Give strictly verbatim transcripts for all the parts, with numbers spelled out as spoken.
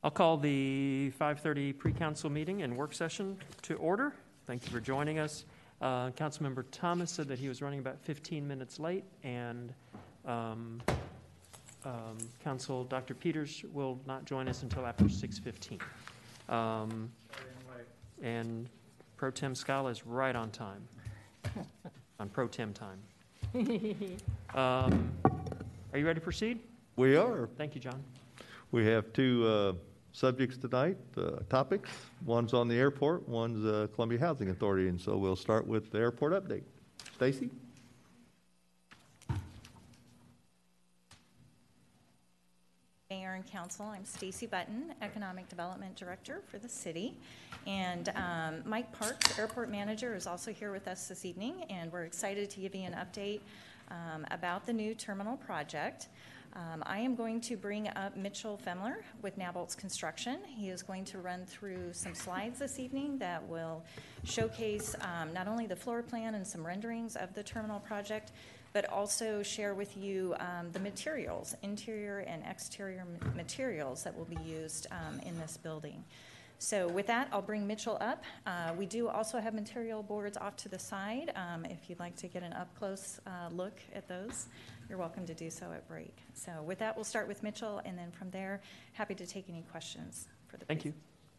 I'll call the five thirty pre-council meeting and work session to order. Thank you for joining us. Uh, Councilmember Thomas said that he was running about fifteen minutes late, and um, um, Council Doctor Peters will not join us until after six fifteen. Um, and Pro Tem Scala is right on time, on Pro Tem time. Um, are you ready to proceed? We are. Thank you, John. We have two uh, subjects tonight, uh, topics. One's on the airport, one's uh, Columbia Housing Authority, and so we'll start with the airport update. Stacy? Mayor and Council, I'm Stacy Button, Economic Development Director for the city. And um, Mike Parks, Airport Manager, is also here with us this evening, and we're excited to give you an update um, about the new terminal project. Um, I am going to bring up Mitchell Femler with Naboltz Construction. He is going to run through some slides this evening that will showcase um, not only the floor plan and some renderings of the terminal project, but also share with you um, the materials, interior and exterior materials that will be used um, in this building. So with that, I'll bring Mitchell up. Uh, we do also have material boards off to the side. Um, if you'd like to get an up-close uh, look at those, you're welcome to do so at break. So with that, we'll start with Mitchell, and then from there, happy to take any questions for the Thank you.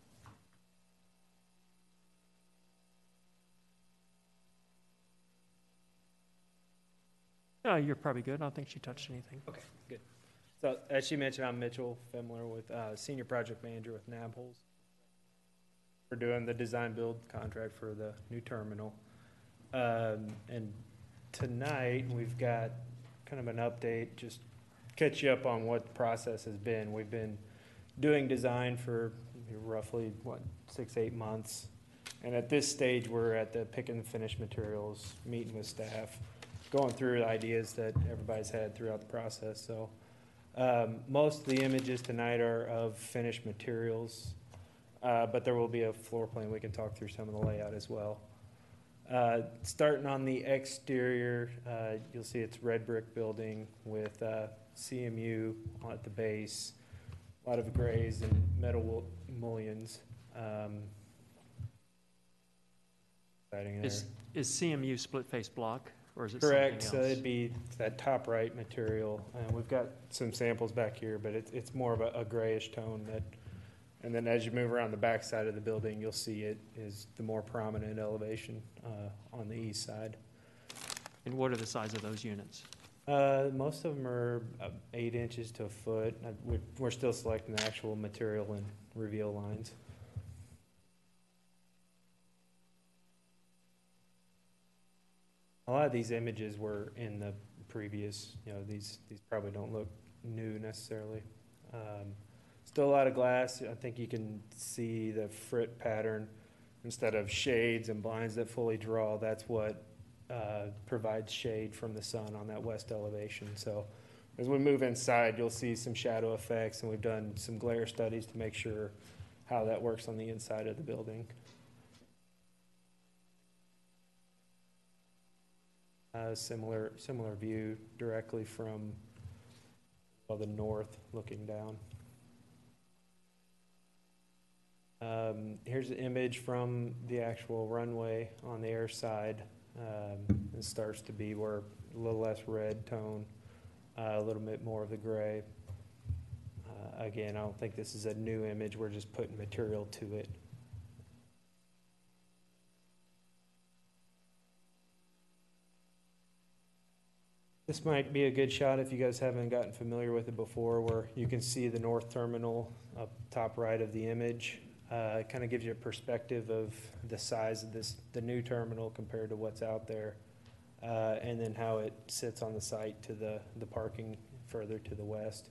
Oh, you're probably good. I don't think she touched anything. Okay, good. So as she mentioned, I'm Mitchell Femler with uh, Senior Project Manager with Naboltz. We're doing the design build contract for the new terminal. Um, and tonight we've got kind of an update, just catch you up on what the process has been. We've been doing design for roughly, what, six, eight months. And at this stage, we're at the pick and finish materials, meeting with staff, going through the ideas that everybody's had throughout the process. So um, most of the images tonight are of finished materials, uh, but there will be a floor plan. We can talk through some of the layout as well. Uh, starting on the exterior, uh, you'll see it's red brick building with uh, C M U at the base, a lot of grays and metal mullions. Um, Is, is C M U split face block? Or is it correct? something So else? it'd be that top right material. Uh, we've got some samples back here, but it's it's more of a, a grayish tone. That, and then as you move around the back side of the building, you'll see it is the more prominent elevation uh, on the east side. And what are the size of those units? Uh, most of them are uh, eight inches to a foot. Uh, we're, we're still selecting the actual material and reveal lines. A lot of these images were in the previous, you know, these, these probably don't look new necessarily. Um, still a lot of glass. I think you can see the frit pattern instead of shades and blinds that fully draw. That's what uh, provides shade from the sun on that west elevation. So as we move inside, you'll see some shadow effects, and we've done some glare studies to make sure how that works on the inside of the building. Uh, similar similar view directly from well, the north looking down. Um, here's an image from the actual runway on the air side. Um, it starts to be where a little less red tone, uh, a little bit more of the gray. Uh, again, I don't think this is a new image. We're just putting material to it. This might be a good shot if you guys haven't gotten familiar with it before, where you can see the north terminal up top right of the image. Uh, it kind of gives you a perspective of the size of this, the new terminal compared to what's out there, uh, and then how it sits on the site to the, the parking further to the west.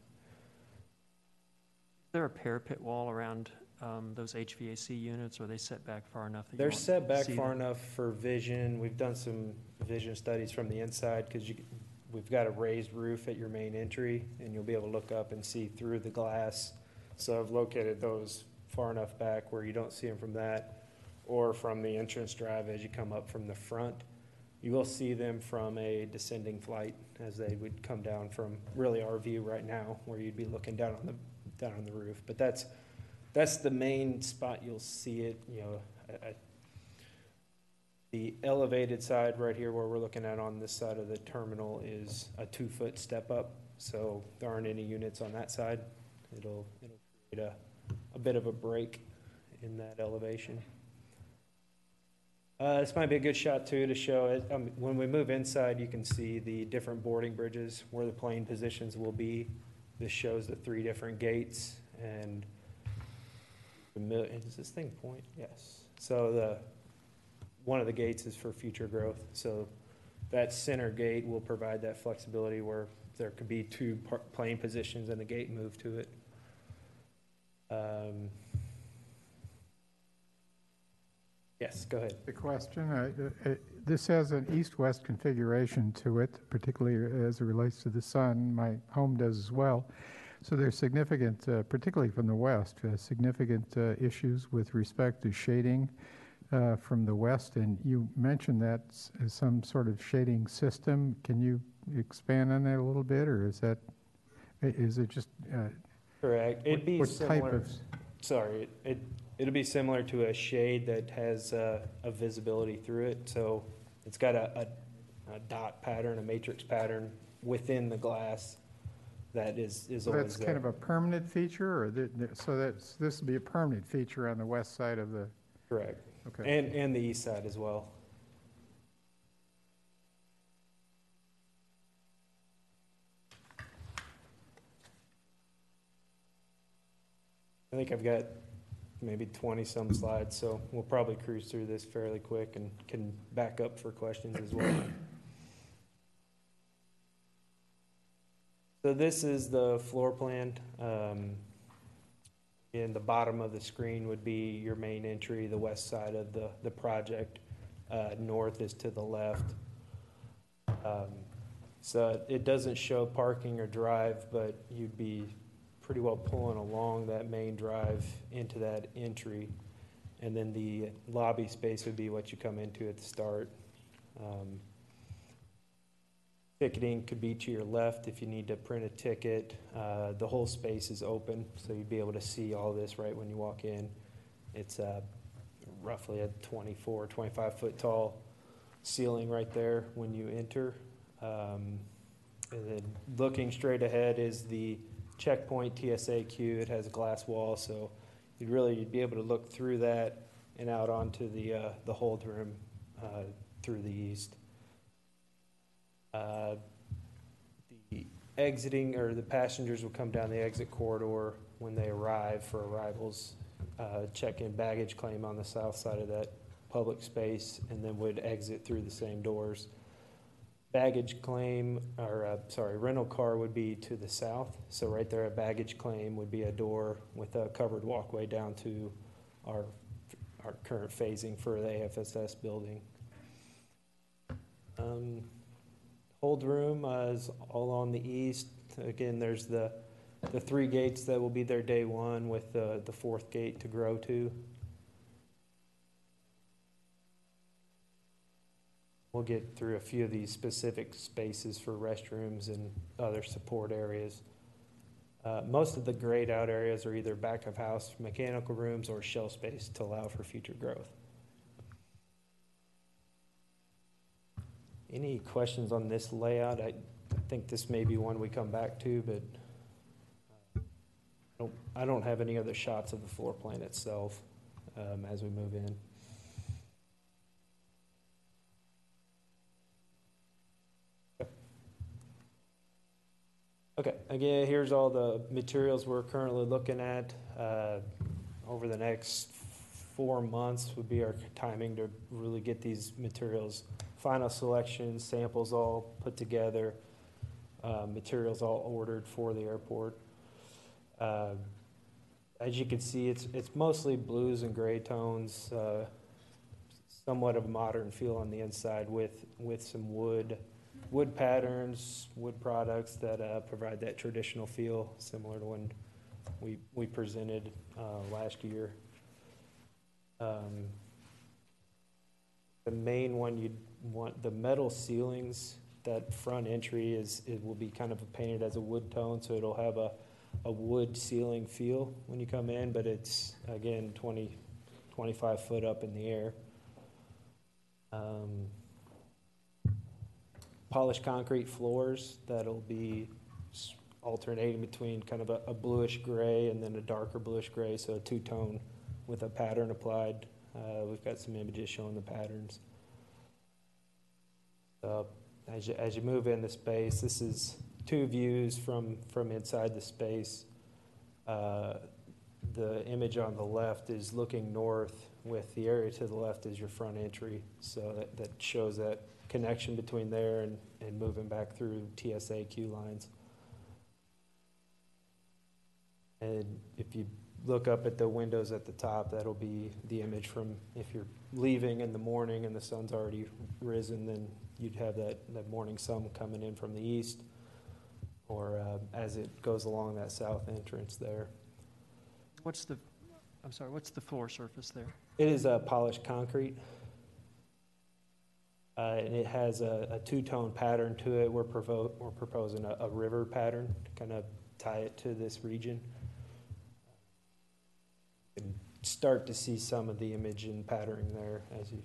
Is there a parapet wall around um, those H V A C units, or are they set back far enough that you They're won't set back see far them? enough for vision. We've done some vision studies from the inside because you we've got a raised roof at your main entry, and you'll be able to look up and see through the glass. So I've located those far enough back where you don't see them from that, or from the entrance drive as you come up from the front. You will see them from a descending flight as they would come down from really our view right now, where you'd be looking down on the down on the roof. But that's that's the main spot you'll see it, you know, I, I, the elevated side right here where we're looking at on this side of the terminal is a two-foot step up, so there aren't any units on that side. It'll, it'll create a, a bit of a break in that elevation. Uh, this might be a good shot too to show it. Um, when we move inside, you can see the different boarding bridges where the plane positions will be. This shows the three different gates, and the mil- does this thing point? Yes. So the one of the gates is for future growth. So that center gate will provide that flexibility where there could be two par- plane positions and the gate move to it. Um, yes, go ahead. The question, uh, uh, this has an east-west configuration to it, particularly as it relates to the sun. My home does as well. So there's significant, uh, particularly from the west, uh, significant uh, issues with respect to shading uh, from the west. And you mentioned that as some sort of shading system. Can you expand on that a little bit, or is that, is it just? Uh, Correct. It'd be what similar. type of? Sorry, it, it it'll be similar to a shade that has uh, a visibility through it. So it's got a, a, a dot pattern, a matrix pattern within the glass that is is So always that's there. kind of a permanent feature, or the, the, so that's this would be a permanent feature on the west side of the. Correct. Okay. And and the east side as well. I think I've got maybe twenty some slides, so we'll probably cruise through this fairly quick and can back up for questions as well. So this is the floor plan. Um, in the bottom of the screen would be your main entry, the west side of the, the project. Uh, north is to the left. Um, so it doesn't show parking or drive, but you'd be pretty well pulling along that main drive into that entry. And then the lobby space would be what you come into at the start. Um, Ticketing could be to your left if you need to print a ticket. Uh, the whole space is open, so you'd be able to see all this right when you walk in. It's uh, roughly a twenty-four, twenty-five foot tall ceiling right there when you enter. Um, and then looking straight ahead is the checkpoint T S A queue. It has a glass wall, so you'd really you'd be able to look through that and out onto the uh, the hold room uh, through the east. Uh, the exiting, or the passengers will come down the exit corridor when they arrive for arrivals, uh, check in baggage claim on the south side of that public space, and then would exit through the same doors. Baggage claim, or uh, sorry, rental car would be to the south. So right there at baggage claim would be a door with a covered walkway down to our, our current phasing for the A F S S building. Um, Hold room uh, is all on the east. Again, there's the the three gates that will be there day one, with the the fourth gate to grow to. We'll get through a few of these specific spaces for restrooms and other support areas. Uh, most of the grayed out areas are either back of house mechanical rooms or shell space to allow for future growth. Any questions on this layout? I think this may be one we come back to, but I don't, I don't have any other shots of the floor plan itself um, as we move in. Okay, again, here's all the materials we're currently looking at. Uh, over the next four months would be our timing to really get these materials, final selection, samples all put together, uh, materials all ordered for the airport. Uh, as you can see, it's it's mostly blues and gray tones, uh, somewhat of a modern feel on the inside with with some wood wood patterns, wood products that uh, provide that traditional feel, similar to when we we presented uh, last year. Um, the main one you'd want, the metal ceilings, that front entry is, it will be kind of painted as a wood tone, so it'll have a, a wood ceiling feel when you come in, but it's, again, twenty, twenty-five foot up in the air. Um, Polished concrete floors that'll be s- alternating between kind of a, a bluish gray and then a darker bluish gray, so a two-tone with a pattern applied. Uh, we've got some images showing the patterns. Uh, as you, as you move in the space, this is two views from, from inside the space. Uh, the image on the left is looking north, with the area to the left is your front entry. So that, that shows that connection between there and, and moving back through T S A queue lines. And if you look up at the windows at the top, that'll be the image from if you're leaving in the morning and the sun's already risen, then you'd have that, that morning sun coming in from the east, or uh, as it goes along that south entrance there. What's the, I'm sorry, what's the floor surface there? It is a polished concrete. Uh, and it has a, a two-tone pattern to it. We're, provo- we're proposing a, a river pattern to kind of tie it to this region. You can start to see some of the image and patterning there as you.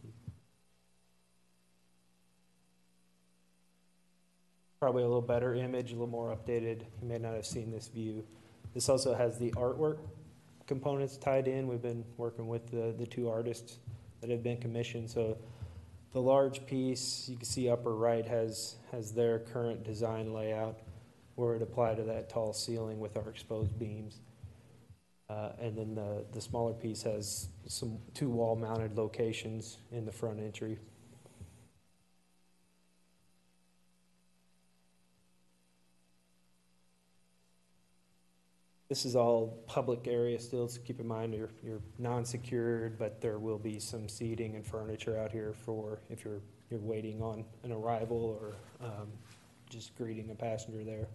Probably a little better image, a little more updated. You may not have seen this view. This also has the artwork components tied in. We've been working with the, the two artists that have been commissioned. So the large piece, you can see upper right, has, has their current design layout where it applied to that tall ceiling with our exposed beams. Uh, and then the, the smaller piece has some two wall-mounted locations in the front entry. This is all public area still, so keep in mind you're, you're non-secured, but there will be some seating and furniture out here for if you're, you're waiting on an arrival or um, just greeting a passenger there.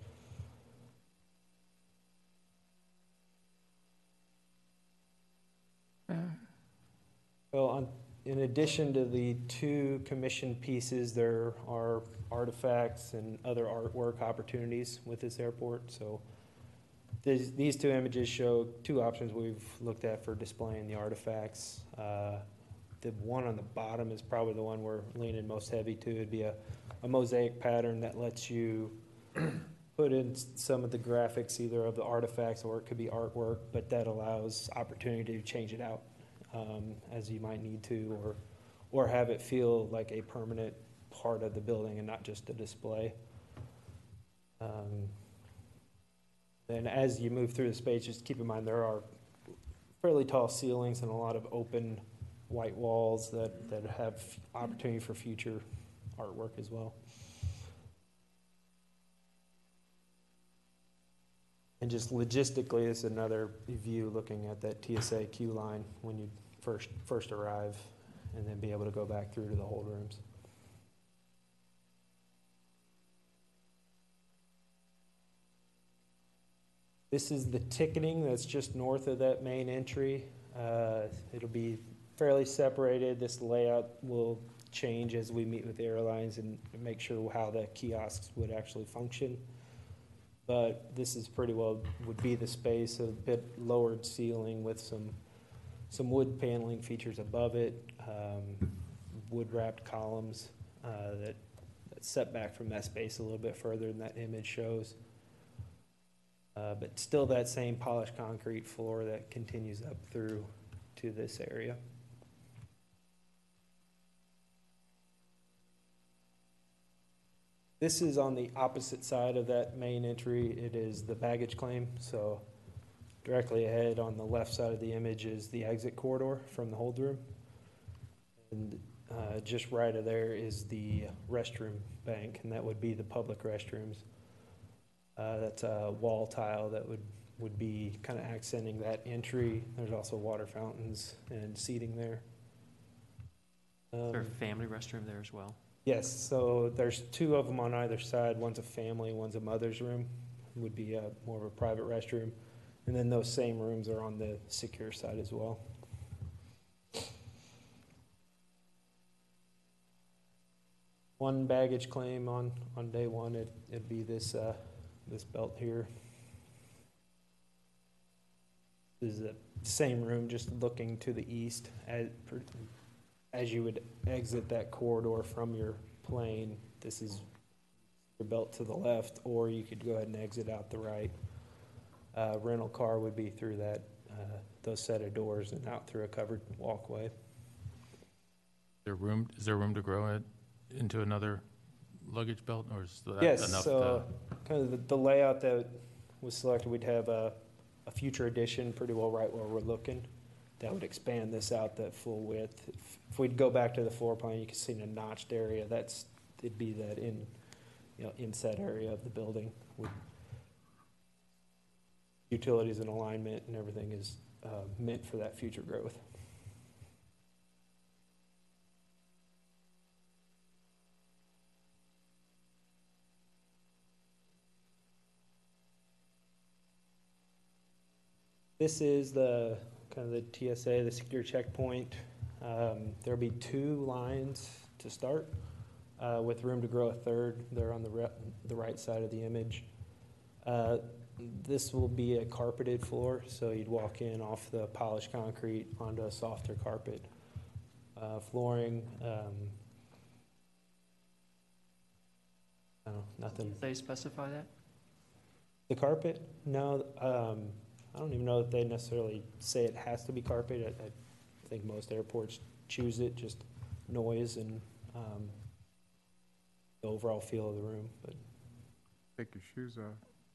Well, on, in addition to the two commissioned pieces, there are artifacts and other artwork opportunities with this airport. So these, these two images show two options we've looked at for displaying the artifacts. Uh, the one on the bottom is probably the one we're leaning most heavy to. It'd be a, a mosaic pattern that lets you put in some of the graphics, either of the artifacts or it could be artwork, but that allows opportunity to change it out um, as you might need to, or or have it feel like a permanent part of the building and not just a display. Um, and as you move through the space, just keep in mind there are fairly tall ceilings and a lot of open white walls that, that have opportunity for future artwork as well. And just logistically, it's another view looking at that T S A queue line when you first first arrive, and then be able to go back through to the hold rooms. This is the ticketing that's just north of that main entry. Uh, it'll be fairly separated. This layout will change as we meet with the airlines and make sure how the kiosks would actually function. But this is pretty well would be the space, a bit lowered ceiling with some some wood paneling features above it, um, wood wrapped columns uh, that, that set back from that space a little bit further than that image shows. Uh, but still that same polished concrete floor that continues up through to this area. This is on the opposite side of that main entry. It is the baggage claim. So directly ahead on the left side of the image is the exit corridor from the hold room. And uh, just right of there is the restroom bank, and that would be the public restrooms. Uh, that's a wall tile that would, would be kind of accenting that entry. There's also water fountains and seating there. Um, Is there a family restroom there as well? Yes, so there's two of them on either side. One's a family, one's a mother's room. Would be a, more of a private restroom. And then those same rooms are on the secure side as well. One baggage claim on, on day one, it, it'd be this, uh, this belt here. This is the same room, just looking to the east as, as you would exit that corridor from your plane. This is your belt to the left, or you could go ahead and exit out the right. Uh, rental car would be through that, uh, those set of doors and out through a covered walkway. There room, is there room to grow it into another luggage belt, or is that Yes, enough? so kind of the, the layout that was selected, we'd have a, a future addition pretty well right where we're looking. That would expand this out that full width. If, if we'd go back to the floor plan, you can see in a notched area, that's, it'd be that in, you know, inset area of the building. With utilities and alignment and everything is uh, meant for that future growth. This is the kind of the T S A, the secure checkpoint. Um, there'll be two lines to start uh, with room to grow a third. They're on the, re the right side of the image. Uh, this will be a carpeted floor, so you'd walk in off the polished concrete onto a softer carpet uh, flooring. Um, I don't know, nothing. They specify that? The carpet? No, um, I don't even know if they necessarily say it has to be carpet. I, I think most airports choose it, just noise and um, the overall feel of the room. But Take your shoes off.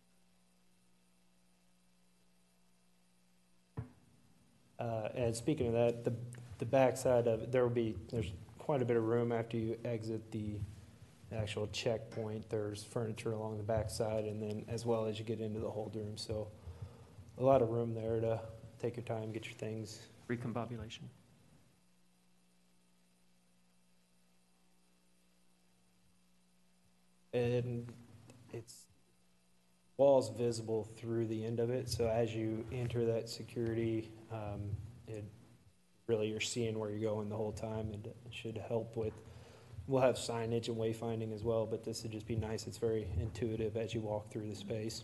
uh, and speaking of that, the the back side of it, there will be there's quite a bit of room after you exit the actual checkpoint. There's furniture along the back side, and then as well as you get into the hold room. So a lot of room there to take your time, get your things. Recombobulation. And it's walls visible through the end of it. So as you enter that security, um, it really you're seeing where you're going the whole time, and it should help with. We'll have signage and wayfinding as well, but this would just be nice. It's very intuitive as you walk through the space.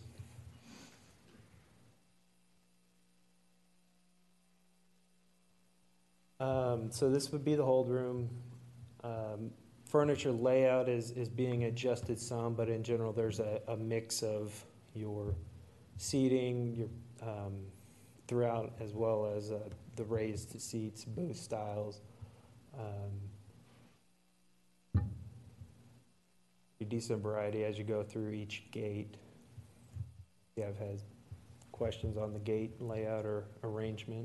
Um, so this would be the hold room. Um, furniture layout is, is being adjusted some, but in general, there's a, a mix of your seating, your um, throughout, as well as uh, the raised seats, booth styles. Um, a decent variety as you go through each gate. If you have had questions on the gate layout or arrangement.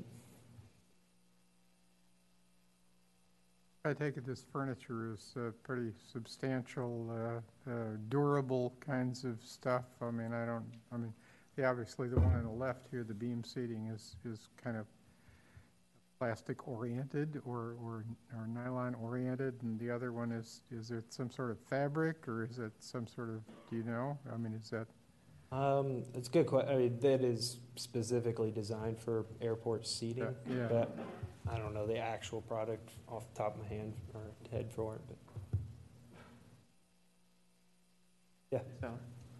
I take it this furniture is uh, pretty substantial, uh, uh, durable kinds of stuff. I mean, I don't, I mean, yeah, obviously the one on the left here, the beam seating is, is kind of plastic oriented or, or, or nylon oriented, and the other one is, is it some sort of fabric or is it some sort of, do you know? I mean, is that? Um, it's a good question. I mean, that is specifically designed for airport seating, Uh, yeah. but I don't know the actual product off the top of my hand or head for it, but yeah. So,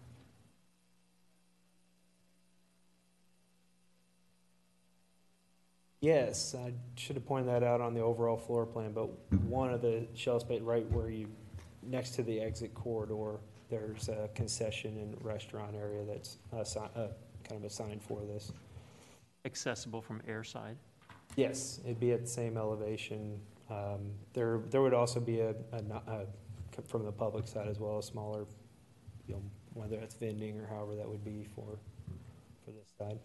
Yes, I should have pointed that out on the overall floor plan, but one of the shelf space right where you, next to the exit corridor, there's a concession and restaurant area that's assi- uh, kind of assigned for this. accessible from airside. Yes, it'd be at the same elevation. Um, there, there would also be a, a, no- a, from the public side as well, a smaller, you know, whether it's vending or however that would be for, for this side.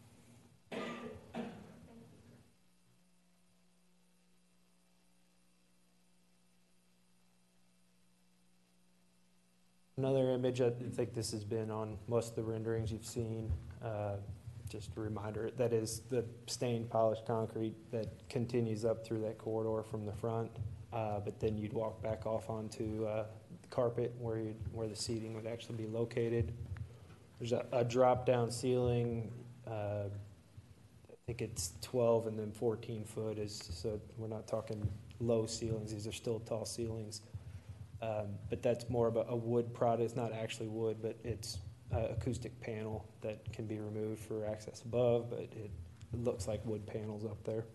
Another image, I think this has been on most of the renderings you've seen. Uh, just a reminder, that is the stained polished concrete that continues up through that corridor from the front. Uh, but then you'd walk back off onto uh, the carpet where you where the seating would actually be located. There's a, a drop-down ceiling. Uh, I think it's twelve and then fourteen foot is, so we're not talking low ceilings. These are still tall ceilings. Um, but that's more of a, a wood product. It's not actually wood, but it's uh, acoustic panel that can be removed for access above, but it it looks like wood panels up there.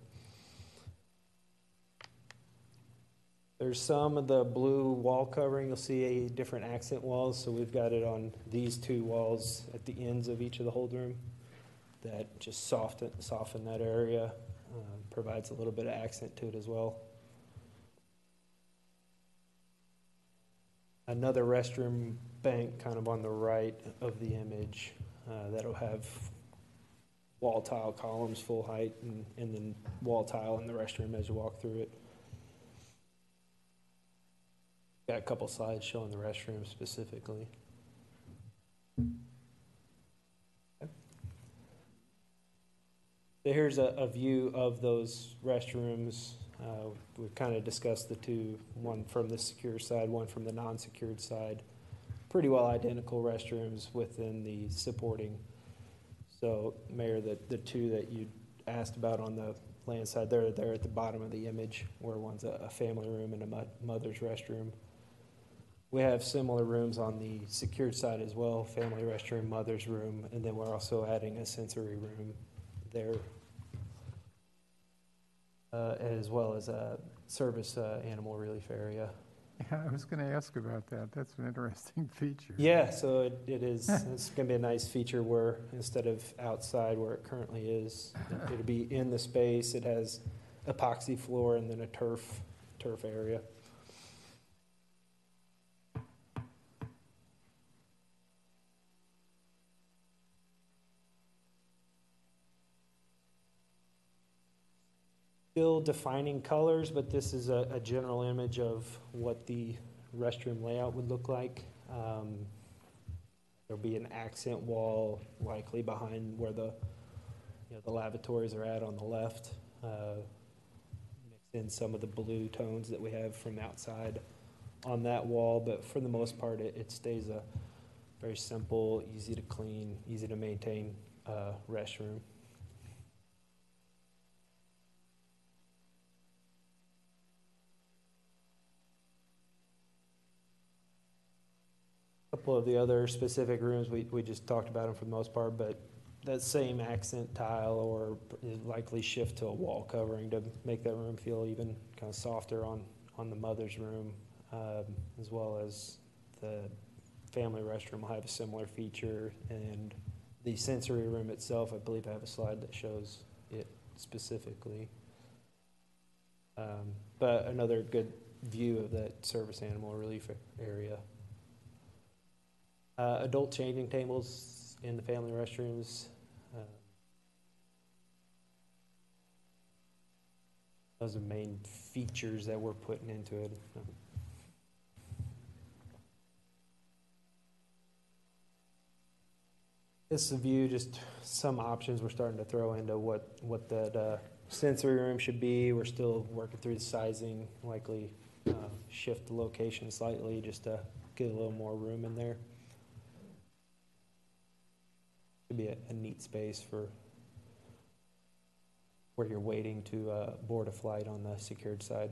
There's some of the blue wall covering. You'll see a different accent walls. So we've got it on these two walls at the ends of each of the hold room that just soften, soften that area, um, provides a little bit of accent to it as well. Another restroom bank kind of on the right of the image uh, that'll have wall tile columns full height and, and then wall tile in the restroom as you walk through it. Got a couple slides showing the restroom specifically. Okay. So here's a, a view of those restrooms. Uh, we've kind of discussed the two, one from the secure side, one from the non-secured side. Pretty well identical restrooms within the supporting. So, Mayor, the, the two that you asked about on the land side, they're, they're at the bottom of the image, where one's a, a family room and a mo- mother's restroom. We have similar rooms on the secured side as well, family restroom, mother's room, and then we're also adding a sensory room there, uh, as well as a service uh, animal relief area. Yeah, I was going to ask about that. That's an interesting feature. Yeah, so it, it is, it's going to be a nice feature where instead of outside where it currently is, it- it'll be in the space. It has epoxy floor and then a turf, turf area. Still defining colors, but this is a, a general image of what the restroom layout would look like. Um, there'll be an accent wall likely behind where the, you know, the lavatories are at on the left. Uh, mix in some of the blue tones that we have from outside on that wall, but for the most part, it, it stays a very simple, easy to clean, easy to maintain uh, restroom. Couple of the other specific rooms, we, we just talked about them for the most part, but that same accent tile or is likely shift to a wall covering to make that room feel even kind of softer on, on the mother's room, um, as well as the family restroom will have a similar feature, and the sensory room itself, I believe I have a slide that shows it specifically. Um, but another good view of that service animal relief area. Uh, adult changing tables in the family restrooms. Uh, those are the main features that we're putting into it. This is a view, just some options we're starting to throw into what, what that uh, sensory room should be. We're still working through the sizing, likely uh, shift the location slightly just to get a little more room in there. Could be a, a neat space for where you're waiting to uh, board a flight on the secured side.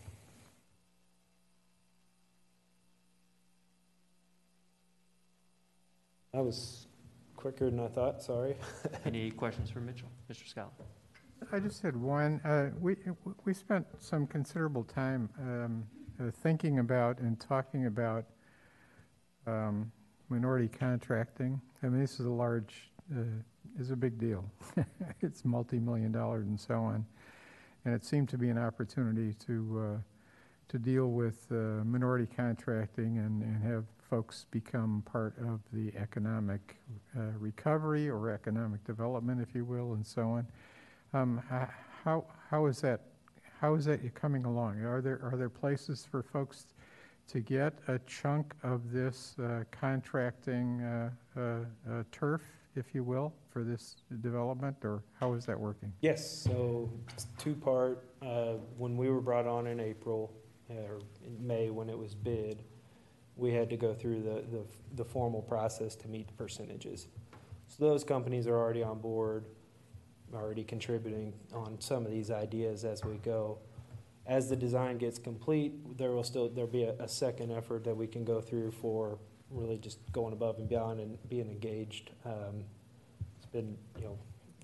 That was quicker than I thought, sorry. Any questions for Mitchell? Mister Scala? I just had one. Uh, we we spent some considerable time um, uh, thinking about and talking about um, minority contracting. I mean, this is a large, uh, is a big deal. It's multi-million dollars and so on, and it seemed to be an opportunity to uh, to deal with uh, minority contracting and, and have folks become part of the economic uh, recovery or economic development, if you will, and so on. Um, how how is that how is that coming along? Are there are there places for folks to get a chunk of this uh, contracting uh, uh, uh, turf, if you will, for this development, or how is that working? Yes, so it's two-part. Uh, when we were brought on in April, or in May when it was bid, we had to go through the, the, the formal process to meet the percentages. So those companies are already on board, already contributing on some of these ideas as we go. As the design gets complete, there will still there'll be a, a second effort that we can go through for really just going above and beyond and being engaged. Um, it's been, you know,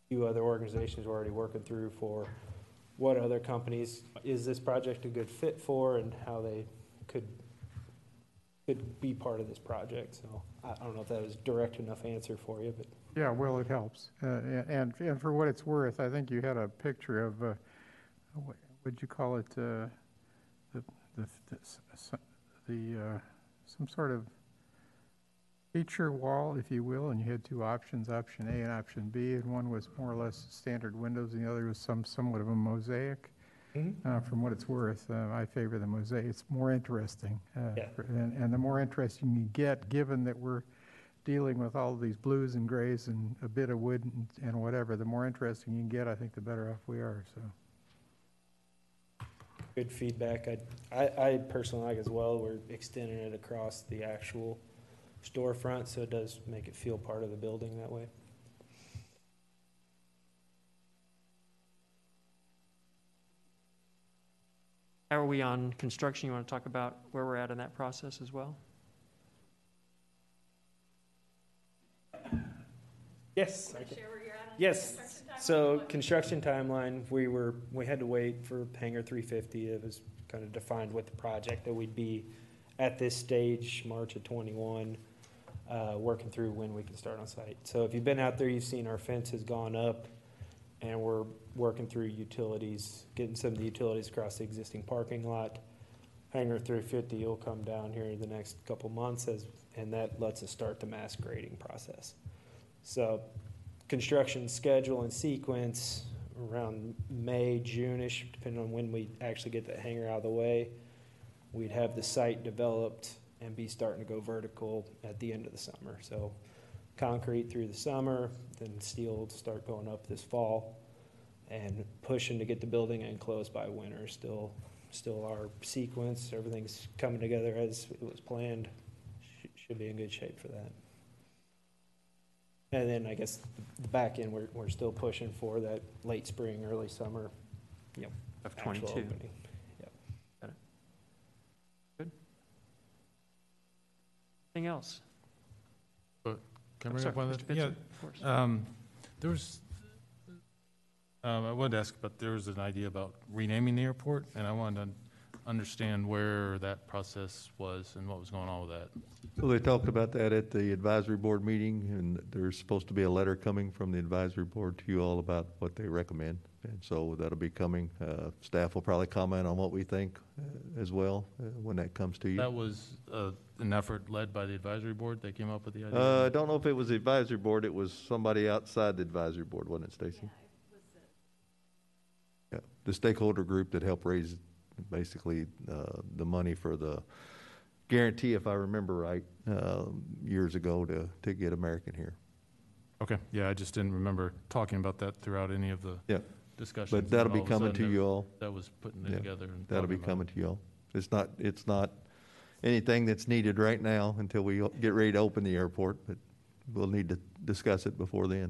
few other organizations we're already working through for what other companies is this project a good fit for, and how they could could be part of this project. So I, I don't know if that was a direct enough answer for you, but Yeah, well, it helps. Uh, and, and for what it's worth, I think you had a picture of, uh, what would you call it, uh, the, the, the, s- the uh, some sort of feature wall, if you will, and you had two options, option A and option B, and one was more or less standard windows, and the other was some somewhat of a mosaic. Uh, from what it's worth, uh, I favor the mosaic. It's more interesting. Uh, Yeah. for- and, and the more interesting you get, given that we're dealing with all these blues and grays and a bit of wood and, and whatever, the more interesting you can get, I think the better off we are, so. good feedback. I, I, I personally like as well, we're extending it across the actual storefront, so it does make it feel part of the building that way. How are we on construction? You want to talk about where we're at in that process as well? Yes. I can- Yes, so construction timeline, we were, we had to wait for Hangar three fifty. It was kind of defined with the project that we'd be at this stage, March of twenty-one, uh, working through when we can start on site. So if you've been out there, you've seen our fence has gone up, and we're working through utilities, getting some of the utilities across the existing parking lot. Hangar three fifty will come down here in the next couple months, as, and that lets us start the mass grading process. So construction schedule and sequence around May, June-ish, depending on when we actually get that hangar out of the way. We'd have the site developed and be starting to go vertical at the end of the summer. So concrete through the summer, then steel will start going up this fall, and pushing to get the building enclosed by winter. Still, still our sequence, everything's coming together as it was planned. Sh- Should be in good shape for that. And then I guess the back end, we're, we're still pushing for that late spring, early summer, you know, Of actual twenty-two. opening. Anything else? Can I I'm bring sorry, up one Mister other- yeah, Benson, of course. Um, there was, um, I wanted to ask, but there was an idea about renaming the airport, and I wanted to understand where that process was and what was going on with that. So they talked about that at the advisory board meeting, and there's supposed to be a letter coming from the advisory board to you all about what they recommend. And so that'll be coming. Uh, Staff will probably comment on what we think uh, as well uh, when that comes to you. That was uh, an effort led by the advisory board. They came up with the idea. Uh, I don't know if it was the advisory board. It was somebody outside the advisory board, wasn't it, Stacy? Yeah, the stakeholder group that helped raise basically uh, the money for the guarantee, if I remember right, uh, years ago to, to get American here. Okay, yeah, I just didn't remember talking about that throughout any of the Yeah, discussions. but and that'll all be of a coming sudden to you all. That was putting it Yeah, together and That'll be talking about coming to you all. It's not, it's not anything that's needed right now until we get ready to open the airport, but we'll need to discuss it before then.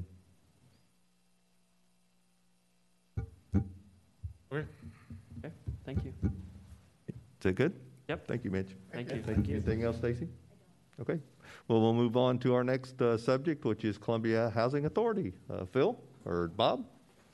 Okay. Okay, thank you. Is that good? Yep. Thank you, Mitch. Thank you. Thank you. Anything else, Stacy? Okay. Well, we'll move on to our next uh, subject, which is Columbia Housing Authority. Uh, Phil or Bob?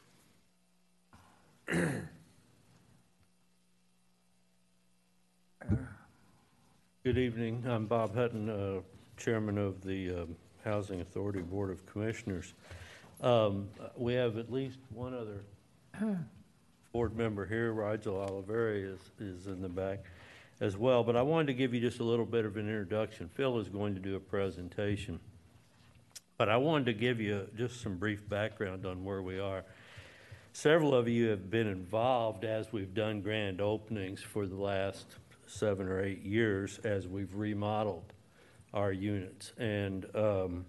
Good evening. I'm Bob Hutton, uh, Chairman of the um, Housing Authority Board of Commissioners. Um, We have at least one other board member here. Rigel Oliveri is, is in the back as well. But I wanted to give you just a little bit of an introduction. Phil is going to do a presentation. But I wanted to give you just some brief background on where we are. Several of you have been involved as we've done grand openings for the last seven or eight years as we've remodeled our units. And um,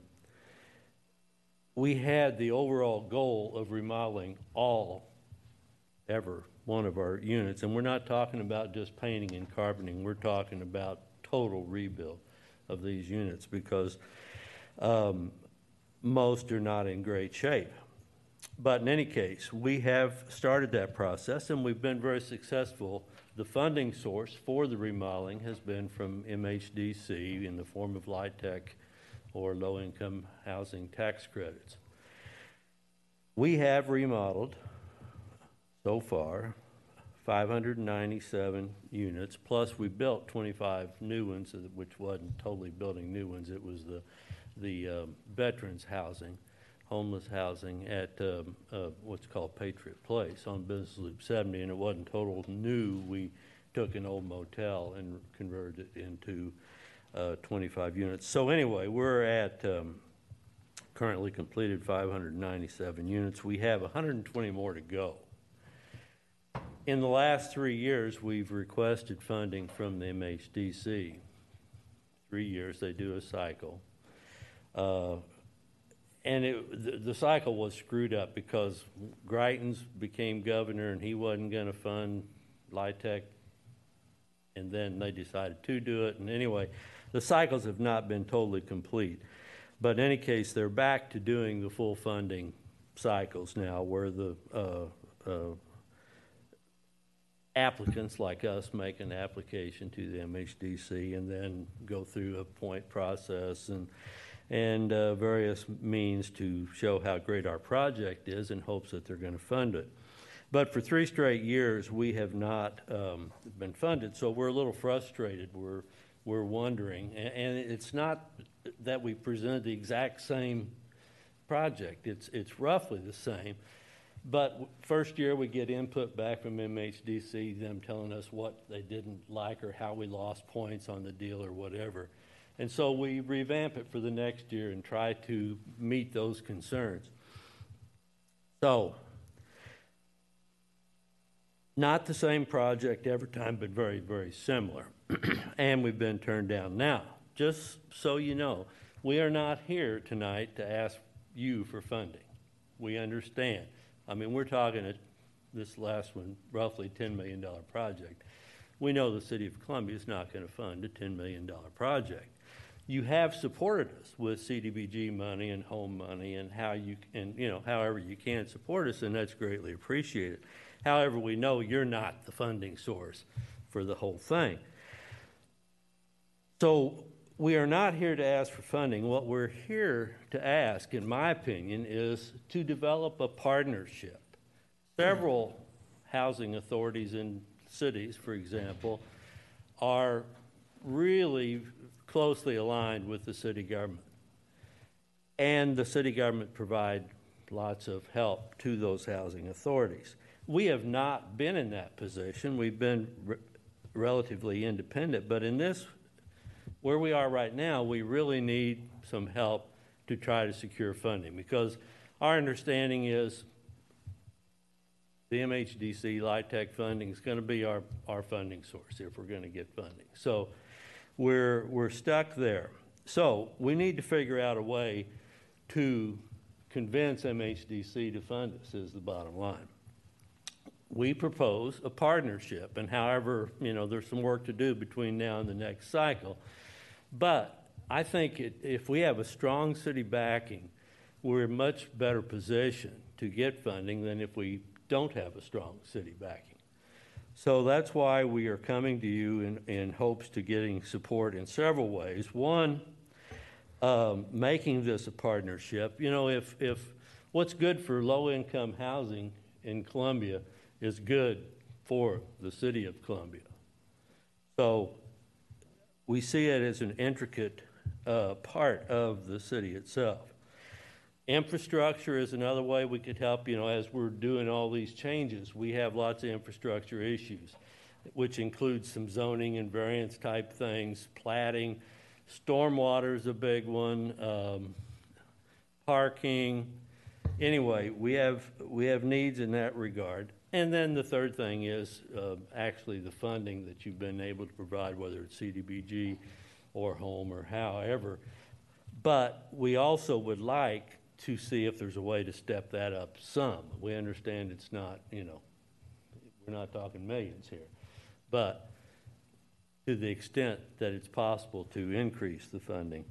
we had the overall goal of remodeling all, ever, one of our units. And we're not talking about just painting and carpeting. We're talking about total rebuild of these units because um, most are not in great shape. But in any case, we have started that process, and we've been very successful. The funding source for the remodeling has been from M H D C in the form of LIHTC or low-income housing tax credits. We have remodeled so far five hundred ninety-seven units, plus we built twenty-five new ones, which wasn't totally building new ones. It was the, the um, veterans housing, homeless housing at um, uh, what's called Patriot Place on Business Loop seventy, and it wasn't total new. We took an old motel and converted it into uh, twenty-five units. So anyway, we're at um, currently completed five hundred ninety-seven units. We have one hundred twenty more to go. In the last three years, we've requested funding from the M H D C. Three years, they do a cycle. Uh, and it, the, the cycle was screwed up because Greitens became governor and he wasn't going to fund LIHTC, and then they decided to do it. And anyway, the cycles have not been totally complete. But in any case, they're back to doing the full funding cycles now, where the uh, uh, applicants like us make an application to the M H D C and then go through a point process and and uh, various means to show how great our project is in hopes that they're going to fund it. But for three straight years, we have not um, been funded, so we're a little frustrated. We're we're wondering, and, and it's not that we presented the exact same project. It's it's roughly the same. But first year we get input back from M H D C, them telling us what they didn't like or how we lost points on the deal or whatever. And so we revamp it for the next year and try to meet those concerns. So, not the same project every time, but very, very similar. And we've been turned down. Now, just so you know, we are not here tonight to ask you for funding. We understand. I mean, we're talking at this last one, roughly ten million dollar project. We know the City of Columbia is not going to fund a ten million dollar project. You have supported us with C D B G money and home money and how you and you know however you can support us, and that's greatly appreciated. However, we know you're not the funding source for the whole thing. So we are not here to ask for funding. What we're here to ask, in my opinion, is to develop a partnership. Several housing authorities in cities, for example, are really closely aligned with the city government. And the city government provide lots of help to those housing authorities. We have not been in that position. We've been re- relatively independent, but in this where we are right now, we really need some help to try to secure funding, because our understanding is the M H D C LIHTC funding is going to be our, our funding source if we're going to get funding. So we're, we're stuck there. So we need to figure out a way to convince M H D C to fund us, is the bottom line. We propose a partnership, and however, you know, there's some work to do between now and the next cycle. But I think it, if we have a strong city backing, we're in much better position to get funding than if we don't have a strong city backing. So that's why we are coming to you in, in hopes to getting support in several ways. One, um, making this a partnership. You know, if, if what's good for low-income housing in Columbia is good for the city of Columbia. So we see it as an intricate uh, part of the city itself. Infrastructure is another way we could help. You know, as we're doing all these changes, we have lots of infrastructure issues, which includes some zoning and variance type things, platting. Stormwater is a big one, um, parking. Anyway, we have, we have needs in that regard. And then the third thing is uh, actually the funding that you've been able to provide, whether it's C D B G or home or however. But we also would like to see if there's a way to step that up some. We understand it's not, you know, we're not talking millions here. But to the extent that it's possible to increase the funding,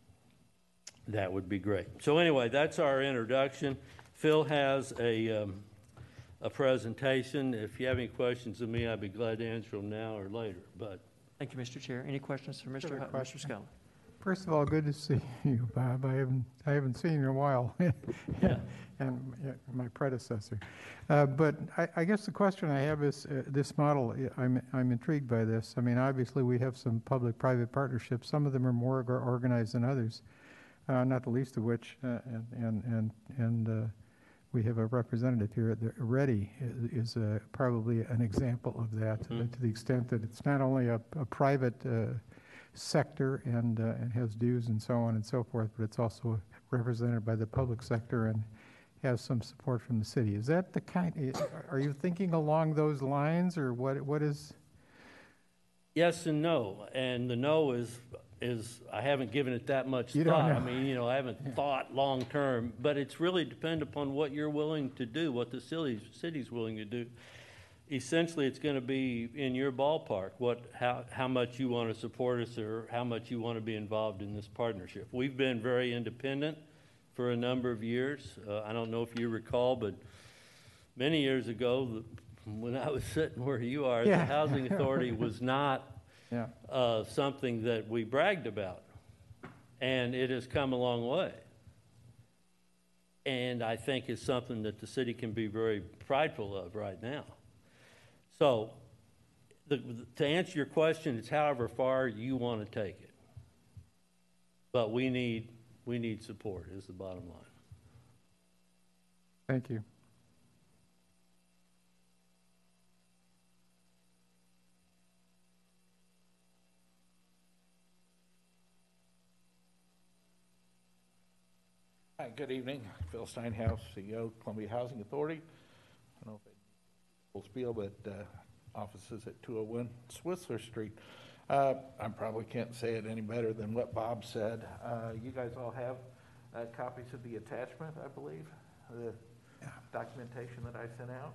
that would be great. So anyway, that's our introduction. Phil has a... Um, a presentation. If you have any questions of me, I'd be glad to answer them now or later. But Thank you, Mister Chair. Any questions for Mister Sure, Hutton, Mister question. Scully? First of all, good to see you, Bob. I haven't, I haven't seen you in a while. And yeah, my predecessor. Uh, But I, I guess the question I have is, uh, this model, I- I'm, I'm intrigued by this. I mean, obviously, we have some public-private partnerships. Some of them are more or- organized than others, uh, not the least of which, uh, and, and, and, and uh, we have a representative here at the Ready is uh, probably an example of that, uh, Mhm. to the extent that it's not only a, a private uh, sector and, uh, and has dues and so on and so forth, but it's also represented by the public sector and has some support from the city. Is that the kind, i- are you thinking along those lines, or what, what is? Yes and no, and the no is, is, I haven't given it that much You don't thought. I know. mean, you know, I haven't thought long-term, but it's really depend upon what you're willing to do, what the city's, city's willing to do. Essentially, it's gonna be in your ballpark, what, how, how much you wanna support us or how much you wanna be involved in this partnership. We've been very independent for a number of years. Uh, I don't know if you recall, but many years ago, the- when I was sitting where you are, the Yeah. Housing Authority was not Yeah, uh, something that we bragged about, and it has come a long way. And I think it's something that the city can be very prideful of right now. So, the, to answer your question, it's however far you want to take it. But we need, we need support, is the bottom line. thank you. Hi, good evening. Phil Steinhaus, C E O, Columbia Housing Authority. I don't know if it will spiel, but uh, offices at two oh one Swissler Street. Uh, I probably can't say it any better than what Bob said. Uh, You guys all have uh, copies of the attachment, I believe, the documentation that I sent out.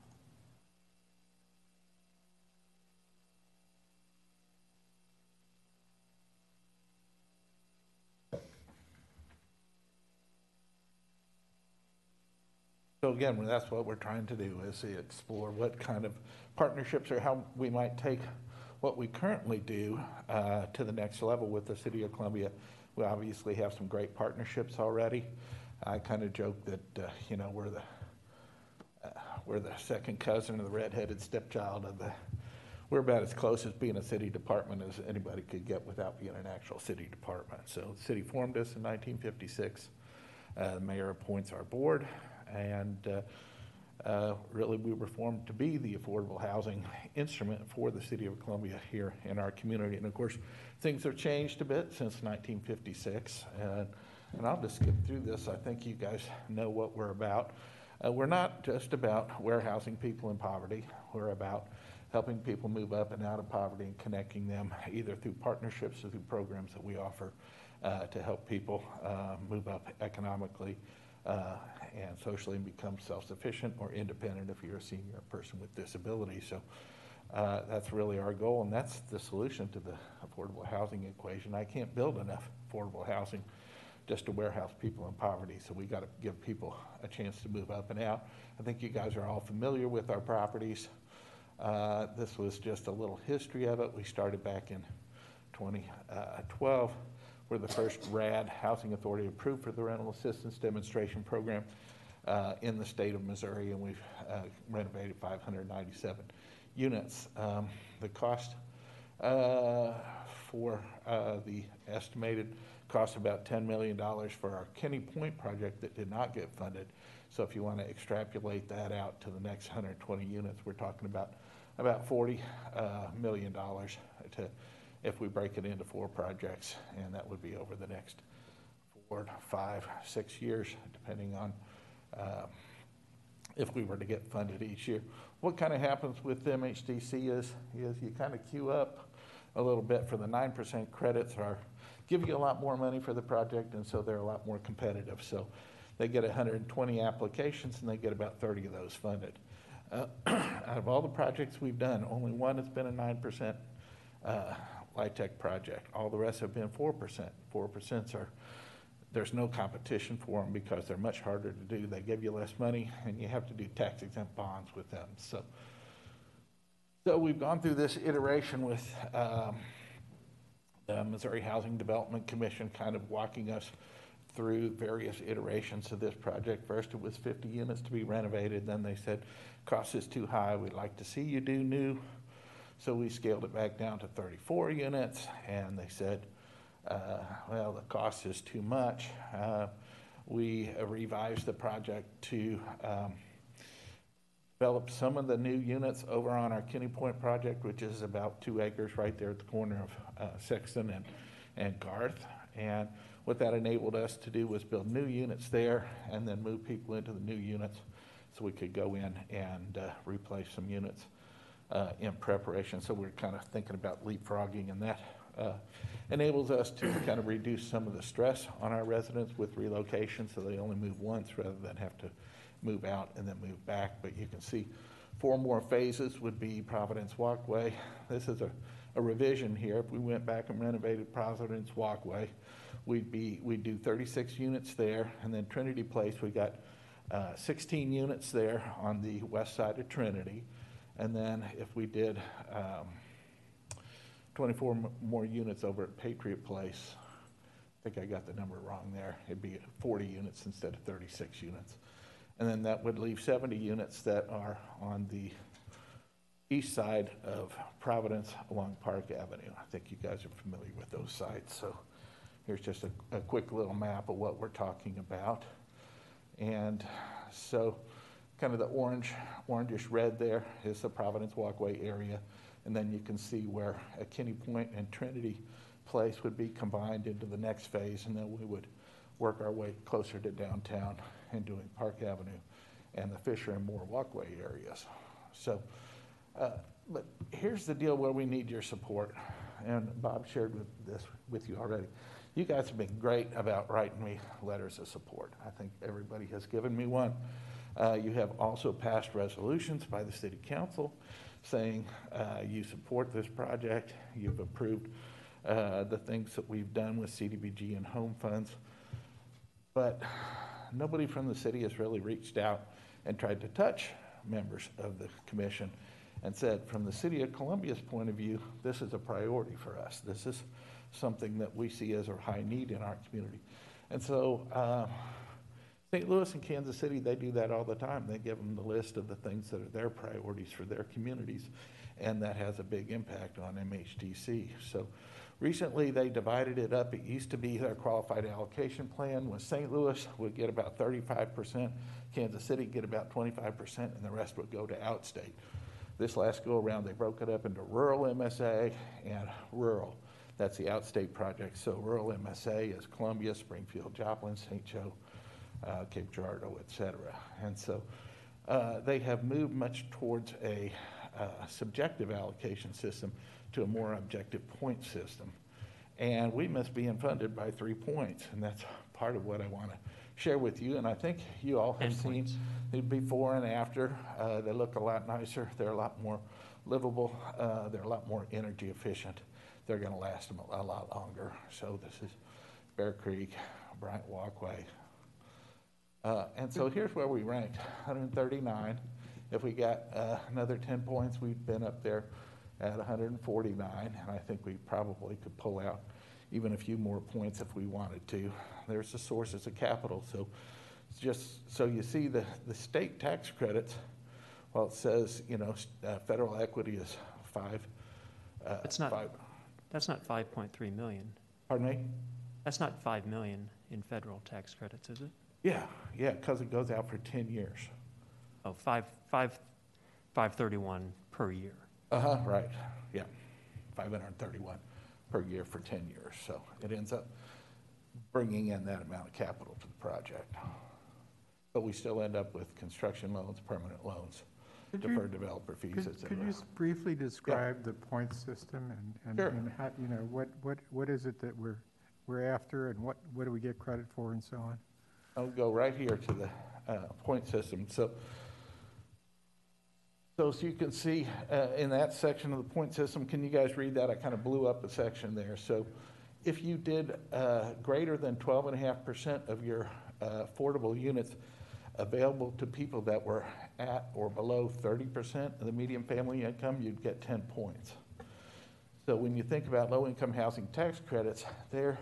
So again, that's what we're trying to do, is to explore what kind of partnerships or how we might take what we currently do uh, to the next level with the City of Columbia. We obviously have some great partnerships already. I kind of joke that, uh, you know, we're the, uh, we're the second cousin of the redheaded stepchild of the, we're about as close as being a city department as anybody could get without being an actual city department. So the city formed us in nineteen fifty-six. Uh, the mayor appoints our board. And uh, uh, really, we were formed to be the affordable housing instrument for the City of Columbia here in our community. And of course, things have changed a bit since nineteen fifty-six. And, and I'll just skip through this. I think you guys know what we're about. Uh, we're not just about warehousing people in poverty. We're about helping people move up and out of poverty and connecting them either through partnerships or through programs that we offer uh, to help people uh, move up economically uh, and socially and become self-sufficient or independent if you're a senior person with disability. So uh, that's really our goal, and that's the solution to the affordable housing equation. I can't build enough affordable housing just to warehouse people in poverty, so we got to give people a chance to move up and out. I think you guys are all familiar with our properties. Uh, this was just a little history of it. We started back in twenty twelve. We're the first R A D Housing Authority approved for the Rental Assistance Demonstration Program uh, in the state of Missouri, and we've uh, renovated five hundred ninety-seven units. Um, the cost uh, for uh, the estimated cost about ten million dollars for our Kenny Point project that did not get funded. So if you want to extrapolate that out to the next one hundred twenty units, we're talking about about forty uh, million dollars to, if we break it into four projects, and that would be over the next four, five, six years, depending on uh, if we were to get funded each year. What kind of happens with M H D C is, is you kind of queue up a little bit for the nine percent credits are, give you a lot more money for the project, and so they're a lot more competitive. So they get one hundred twenty applications, and they get about thirty of those funded. Uh, out of all the projects we've done, only one has been a nine percent uh, LIHTC project. All the rest have been four percent. four percent are, there's no competition for them because they're much harder to do. They give you less money, and you have to do tax-exempt bonds with them. So, so we've gone through this iteration with um, uh, uh, Missouri Housing Development Commission kind of walking us through various iterations of this project. First, it was fifty units to be renovated. Then they said, cost is too high. We'd like to see you do new. So we scaled it back down to thirty-four units, and they said, uh, well, the cost is too much. Uh, we uh, revised the project to um, develop some of the new units over on our Kinney Point project, which is about two acres right there at the corner of uh, Sexton and, and Garth. And what that enabled us to do was build new units there and then move people into the new units so we could go in and uh, replace some units uh, in preparation. So we're kind of thinking about leapfrogging, and that uh, enables us to kind of reduce some of the stress on our residents with relocation, so they only move once rather than have to move out and then move back. But you can see four more phases would be Providence Walkway. This is a, a revision here. If we went back and renovated Providence Walkway, we'd be we'd do thirty-six units there, and then Trinity Place, we got uh, sixteen units there on the west side of Trinity, and then if we did um, twenty-four m- more units over at Patriot Place, I think I got the number wrong there. It'd be forty units instead of thirty-six units, and then that would leave seventy units that are on the east side of Providence along Park Avenue. I think you guys are familiar with those sites, so here's just a, a quick little map of what we're talking about. And so kind of the orange, orangish red there is the Providence Walkway area. And then you can see where a Kinney Point and Trinity Place would be combined into the next phase. And then we would work our way closer to downtown and doing Park Avenue and the Fisher and Moore Walkway areas. So, uh, but here's the deal where we need your support. And Bob shared with this with you already. You guys have been great about writing me letters of support. I think everybody has given me one. Uh, you have also passed resolutions by the city council saying uh, you support this project. You've approved uh, the things that we've done with C D B G and home funds. But nobody from the city has really reached out and tried to touch members of the commission and said, from the city of Columbia's point of view, this is a priority for us. This is something that we see as a high need in our community. And so uh, Saint Louis and Kansas City, they do that all the time. They give them the list of the things that are their priorities for their communities, and that has a big impact on M H D C. So recently they divided it up. It used to be their qualified allocation plan was Saint Louis would get about thirty-five percent, Kansas City get about twenty-five percent, and the rest would go to outstate. This last go around, they broke it up into rural M S A and rural. That's the outstate project. So rural M S A is Columbia, Springfield, Joplin, Saint Joe, uh, Cape Girardeau, et cetera. And so uh, they have moved much towards a uh, subjective allocation system to a more objective point system. And we must be funded by three points. And that's part of what I want to share with you. And I think you all have seen the before and after. Uh, they look a lot nicer. They're a lot more livable. Uh, they're a lot more energy efficient. They're going to last them a lot longer. So this is Bear Creek, Bryant Walkway. Uh, and so here's where we ranked, one hundred thirty-nine. If we got uh, another ten points, we've been up there at one hundred forty-nine. And I think we probably could pull out even a few more points if we wanted to. There's the sources of capital. So just so you see the, the state tax credits, well, it says, you know, uh, federal equity is five. Uh, It's not- five. That's not five point three million. Pardon me? That's not five million in federal tax credits, is it? Yeah, yeah, because it goes out for ten years. Oh, five, five, five thirty-one per year. Uh-huh, right, yeah, five hundred thirty-one per year for ten years. So it ends up bringing in that amount of capital to the project. But we still end up with construction loans, permanent loans, Could you- deferred developer fees, et Could, cetera. could you s- briefly describe the point system and, and, Sure. and how, you know, what, what, what is it that we're, we're after, and what, what do we get credit for, and so on? I'll go right here to the uh, point system. So, so as you can see uh, in that section of the point system, can you guys read that? I kind of blew up a section there. So if you did uh, greater than twelve and a half percent of your uh, affordable units available to people that were at or below thirty percent of the median family income, you'd get ten points. So when you think about low-income housing tax credits, they're,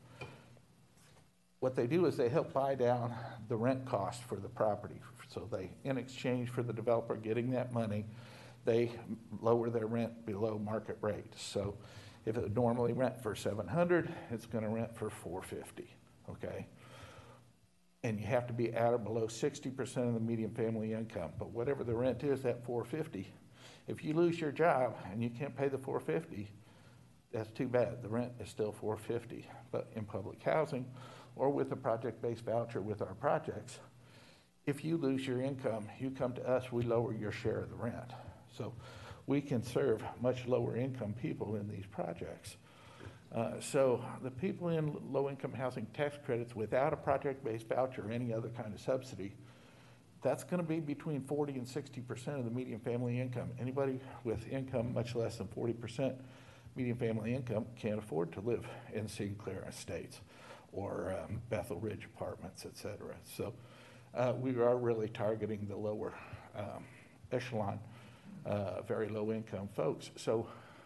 what they do is they help buy down the rent cost for the property. So they, in exchange for the developer getting that money, they lower their rent below market rate. So if it would normally rent for seven hundred, it's going to rent for four fifty, okay? And you have to be at or below sixty percent of the median family income. But whatever the rent is, that four fifty, if you lose your job and you can't pay the four fifty, that's too bad. The rent is still four fifty. But in public housing or with a project-based voucher with our projects, if you lose your income, you come to us, we lower your share of the rent. So we can serve much lower income people in these projects. Uh, so the people in low-income housing tax credits without a project-based voucher or any other kind of subsidy, that's going to be between forty and sixty percent of the median family income. Anybody with income much less than forty percent median family income can't afford to live in Sinclair Estates or um, Bethel Ridge Apartments, et cetera. So uh, we are really targeting the lower um, echelon, uh, very low-income folks. So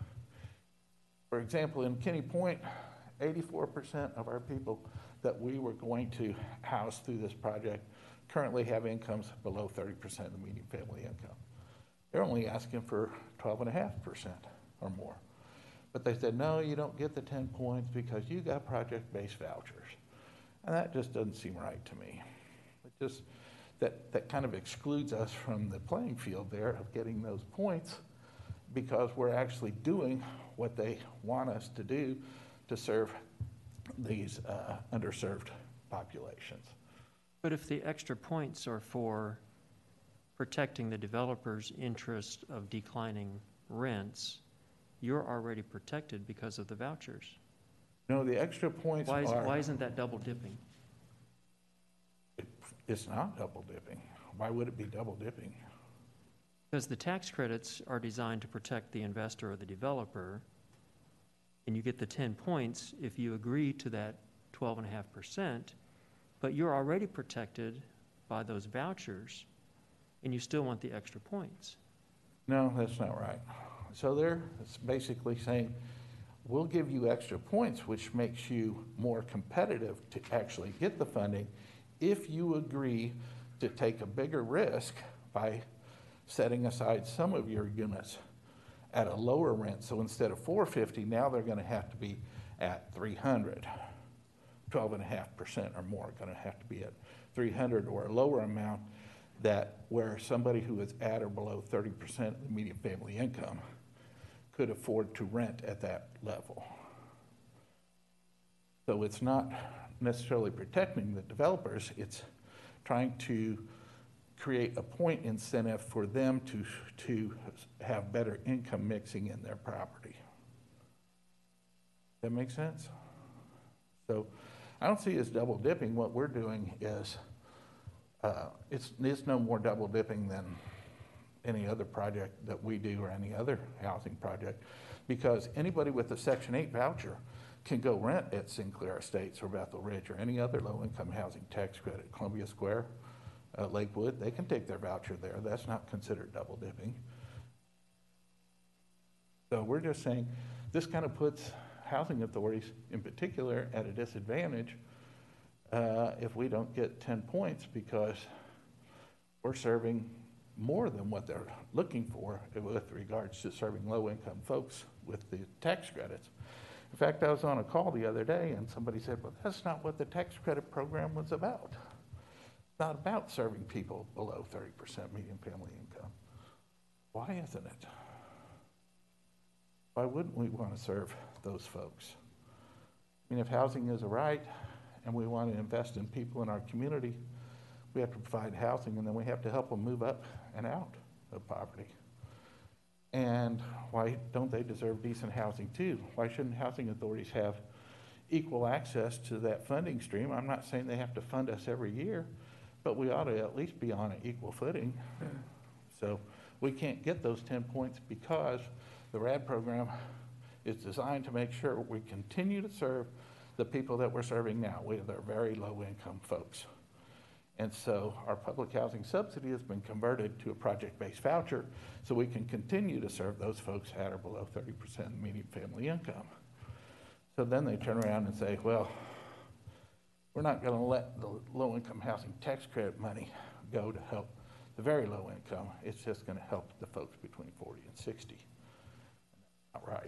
for example, in Kenny Point, eighty-four percent of our people that we were going to house through this project currently have incomes below thirty percent of the median family income. They're only asking for twelve point five percent or more. But they said, no, you don't get the ten points because you got project-based vouchers. And that just doesn't seem right to me. It just, that, that kind of excludes us from the playing field there of getting those points, because we're actually doing what they want us to do to serve these uh, underserved populations. But if the extra points are for protecting the developer's interest of declining rents, you're already protected because of the vouchers. No, the extra points Why, is, are... why isn't that double dipping? It, it's not double dipping. Why would it be double dipping? Because the tax credits are designed to protect the investor or the developer, and you get the ten points if you agree to that twelve point five percent, but you're already protected by those vouchers, and you still want the extra points. No, that's not right. So they're it's basically saying, we'll give you extra points, which makes you more competitive to actually get the funding if you agree to take a bigger risk by setting aside some of your units at a lower rent. So instead of four fifty, now they're going to have to be at three hundred. twelve point five percent or more going to have to be at three hundred, or a lower amount that where somebody who is at or below thirty percent of the median family income could afford to rent at that level. So it's not necessarily protecting the developers, it's trying to create a point incentive for them to, to have better income mixing in their property. That make sense? So I don't see it as double dipping. What we're doing is, uh, it's, it's no more double dipping than any other project that we do or any other housing project, because anybody with a Section eight voucher can go rent at Sinclair Estates or Bethel Ridge or any other low-income housing tax credit, Columbia Square, uh, Lakewood. They can take their voucher there. That's not considered double dipping. So we're just saying this kind of puts housing authorities in particular at a disadvantage uh, if we don't get ten points, because we're serving more than what they're looking for with regards to serving low-income folks with the tax credits. In fact, I was on a call the other day and somebody said, well, that's not what the tax credit program was about. It's not about serving people below thirty percent median family income. Why isn't it? Why wouldn't we want to serve those folks? I mean, if housing is a right and we want to invest in people in our community, we have to provide housing, and then we have to help them move up and out of poverty. And why don't they deserve decent housing too? Why shouldn't housing authorities have equal access to that funding stream? I'm not saying they have to fund us every year, but we ought to at least be on an equal footing. So we can't get those ten points because the R A D program is designed to make sure we continue to serve the people that we're serving now. We are very low income folks. And so our public housing subsidy has been converted to a project-based voucher so we can continue to serve those folks at or below thirty percent of median family income. So then they turn around and say, well, we're not going to let the low-income housing tax credit money go to help the very low income. It's just going to help the folks between forty and sixty. Not right.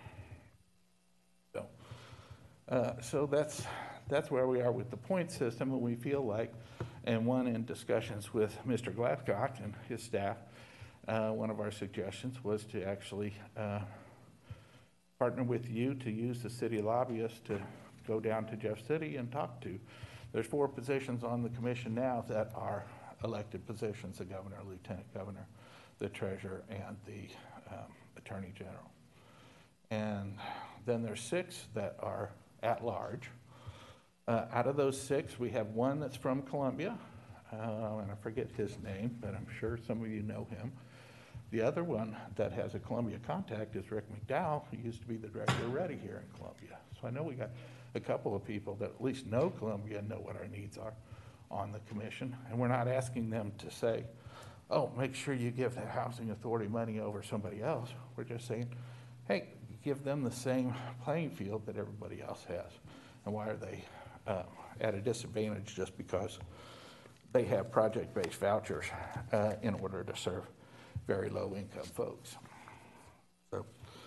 So, uh, so that's that's where we are with the point system, and we feel like, and one in discussions with Mister Glasscock and his staff, uh, one of our suggestions was to actually uh, partner with you to use the city lobbyists to go down to Jeff City and talk to. There's four positions on the commission now that are elected positions: the governor, lieutenant governor, the treasurer, and the um, attorney general. And then there's six that are at large. Uh, out of those six, we have one that's from Columbia, uh, and I forget his name, but I'm sure some of you know him. The other one that has a Columbia contact is Rick McDowell, who used to be the director of Ready here in Columbia. So I know we got a couple of people that at least know Columbia and know what our needs are on the commission. And we're not asking them to say, oh, make sure you give the housing authority money over somebody else. We're just saying, hey, give them the same playing field that everybody else has. And why are they uh, at a disadvantage just because they have project-based vouchers uh, in order to serve very low-income folks? So,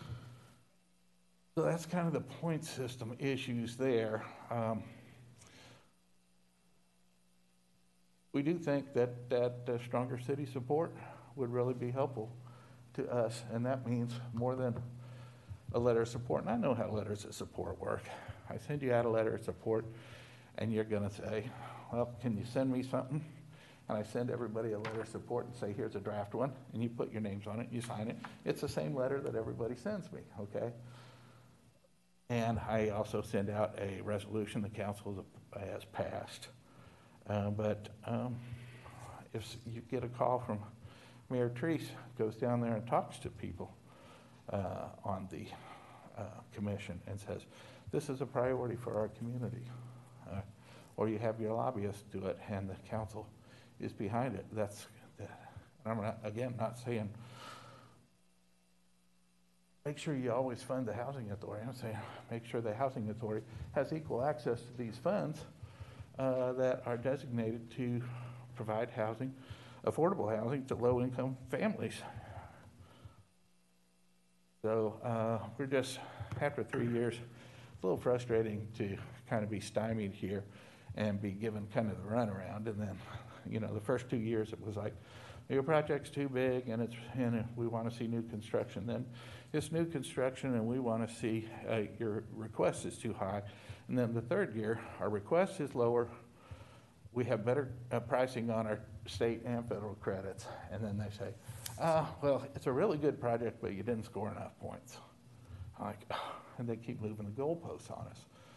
so that's kind of the point system issues there. Um, we do think that, that uh, stronger city support would really be helpful to us, and that means more than a letter of support. And I know how letters of support work. I send you out a letter of support, and you're going to say, well, can you send me something? And I send everybody a letter of support and say, here's a draft one, and you put your names on it, and you sign it. It's the same letter that everybody sends me, okay? And I also send out a resolution the council has passed. Uh, but um, if you get a call from Mayor Treese, goes down there and talks to people uh, on the uh, commission and says, this is a priority for our community. Uh, or you have your lobbyists do it and the council is behind it. That's, that, I'm not, again, not saying make sure you always fund the housing authority. I'm saying make sure the housing authority has equal access to these funds uh, that are designated to provide housing, affordable housing to low-income families. So uh, we're just, after three years, a little frustrating to kind of be stymied here and be given kind of the runaround. And then, you know, the first two years it was like, your project's too big and it's and we want to see new construction. Then it's new construction and we want to see uh, your request is too high. And then the third year, our request is lower. We have better uh, pricing on our state and federal credits. And then they say, uh, well, it's a really good project, but you didn't score enough points. I'm like, oh, and they keep moving the goalposts on us.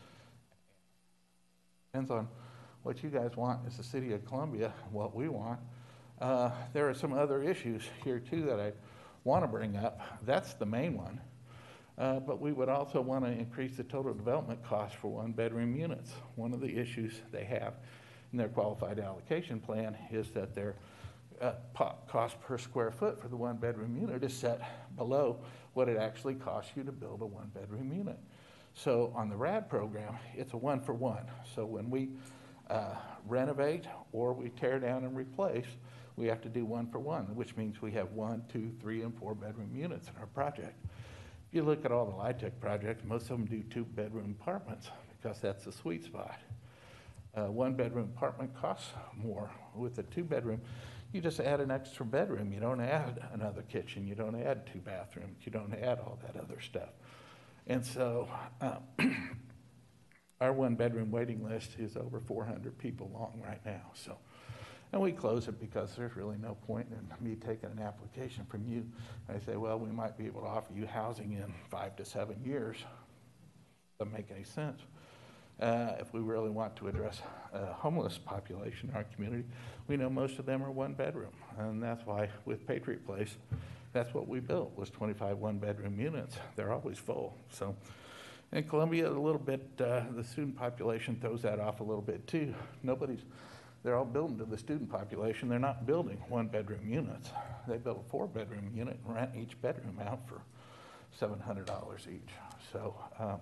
Depends on what you guys want as the city of Columbia, what we want. Uh, there are some other issues here too that I want to bring up. That's the main one. Uh, but we would also want to increase the total development cost for one-bedroom units. One of the issues they have in their qualified allocation plan is that their uh, cost per square foot for the one-bedroom unit is set below what it actually costs you to build a one-bedroom unit. So on the R A D program, it's a one-for-one. So when we uh, renovate or we tear down and replace, we have to do one-for-one, which means we have one, two, three, and four-bedroom units in our project. If you look at all the LIHTC projects, most of them do two-bedroom apartments because that's the sweet spot. Uh, one-bedroom apartment costs more. With a two-bedroom, you just add an extra bedroom. You don't add another kitchen. You don't add two bathrooms. You don't add all that other stuff. And so uh, our one-bedroom waiting list is over four hundred people long right now. So, and we close it because there's really no point in me taking an application from you. I say, well, we might be able to offer you housing in five to seven years. Doesn't make any sense. Uh, if we really want to address a homeless population in our community, we know most of them are one bedroom. And that's why with Patriot Place, that's what we built, was twenty-five one-bedroom units. They're always full. So in Columbia, a little bit, uh, the student population throws that off a little bit too. Nobody's they're all building to the student population. They're not building one-bedroom units. They build a four-bedroom unit and rent each bedroom out for seven hundred dollars each. So, um,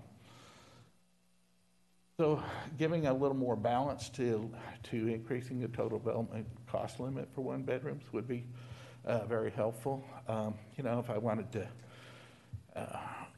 so giving a little more balance to, to increasing the total development cost limit for one-bedrooms would be uh, very helpful. Um, you know, if I wanted to uh,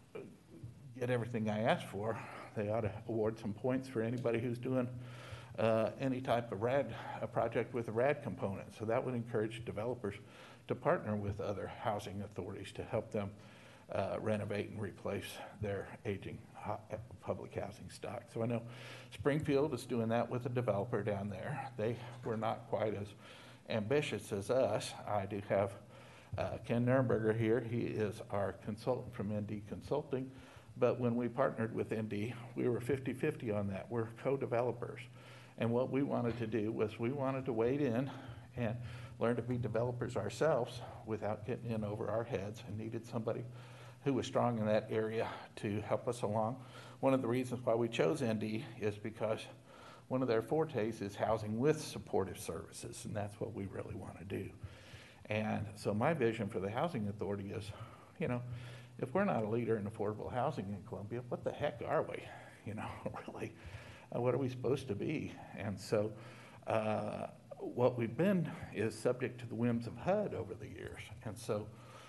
get everything I asked for, they ought to award some points for anybody who's doing uh, any type of RAD, a project with a RAD component. So that would encourage developers to partner with other housing authorities to help them uh, renovate and replace their aging ho- public housing stock. So I know Springfield is doing that with a developer down there. They were not quite as ambitious as us. I do have uh, Ken Nurnberger here. He is our consultant from N D Consulting. But when we partnered with N D, we were fifty fifty on that. We're co-developers. And what we wanted to do was we wanted to wade in and learn to be developers ourselves without getting in over our heads, and needed somebody who was strong in that area to help us along. One of the reasons why we chose N D is because one of their fortes is housing with supportive services, and that's what we really want to do. And so my vision for the Housing Authority is, you know, if we're not a leader in affordable housing in Columbia, what the heck are we? You know, really, uh, what are we supposed to be? And so uh, what we've been is subject to the whims of H U D over the years. And so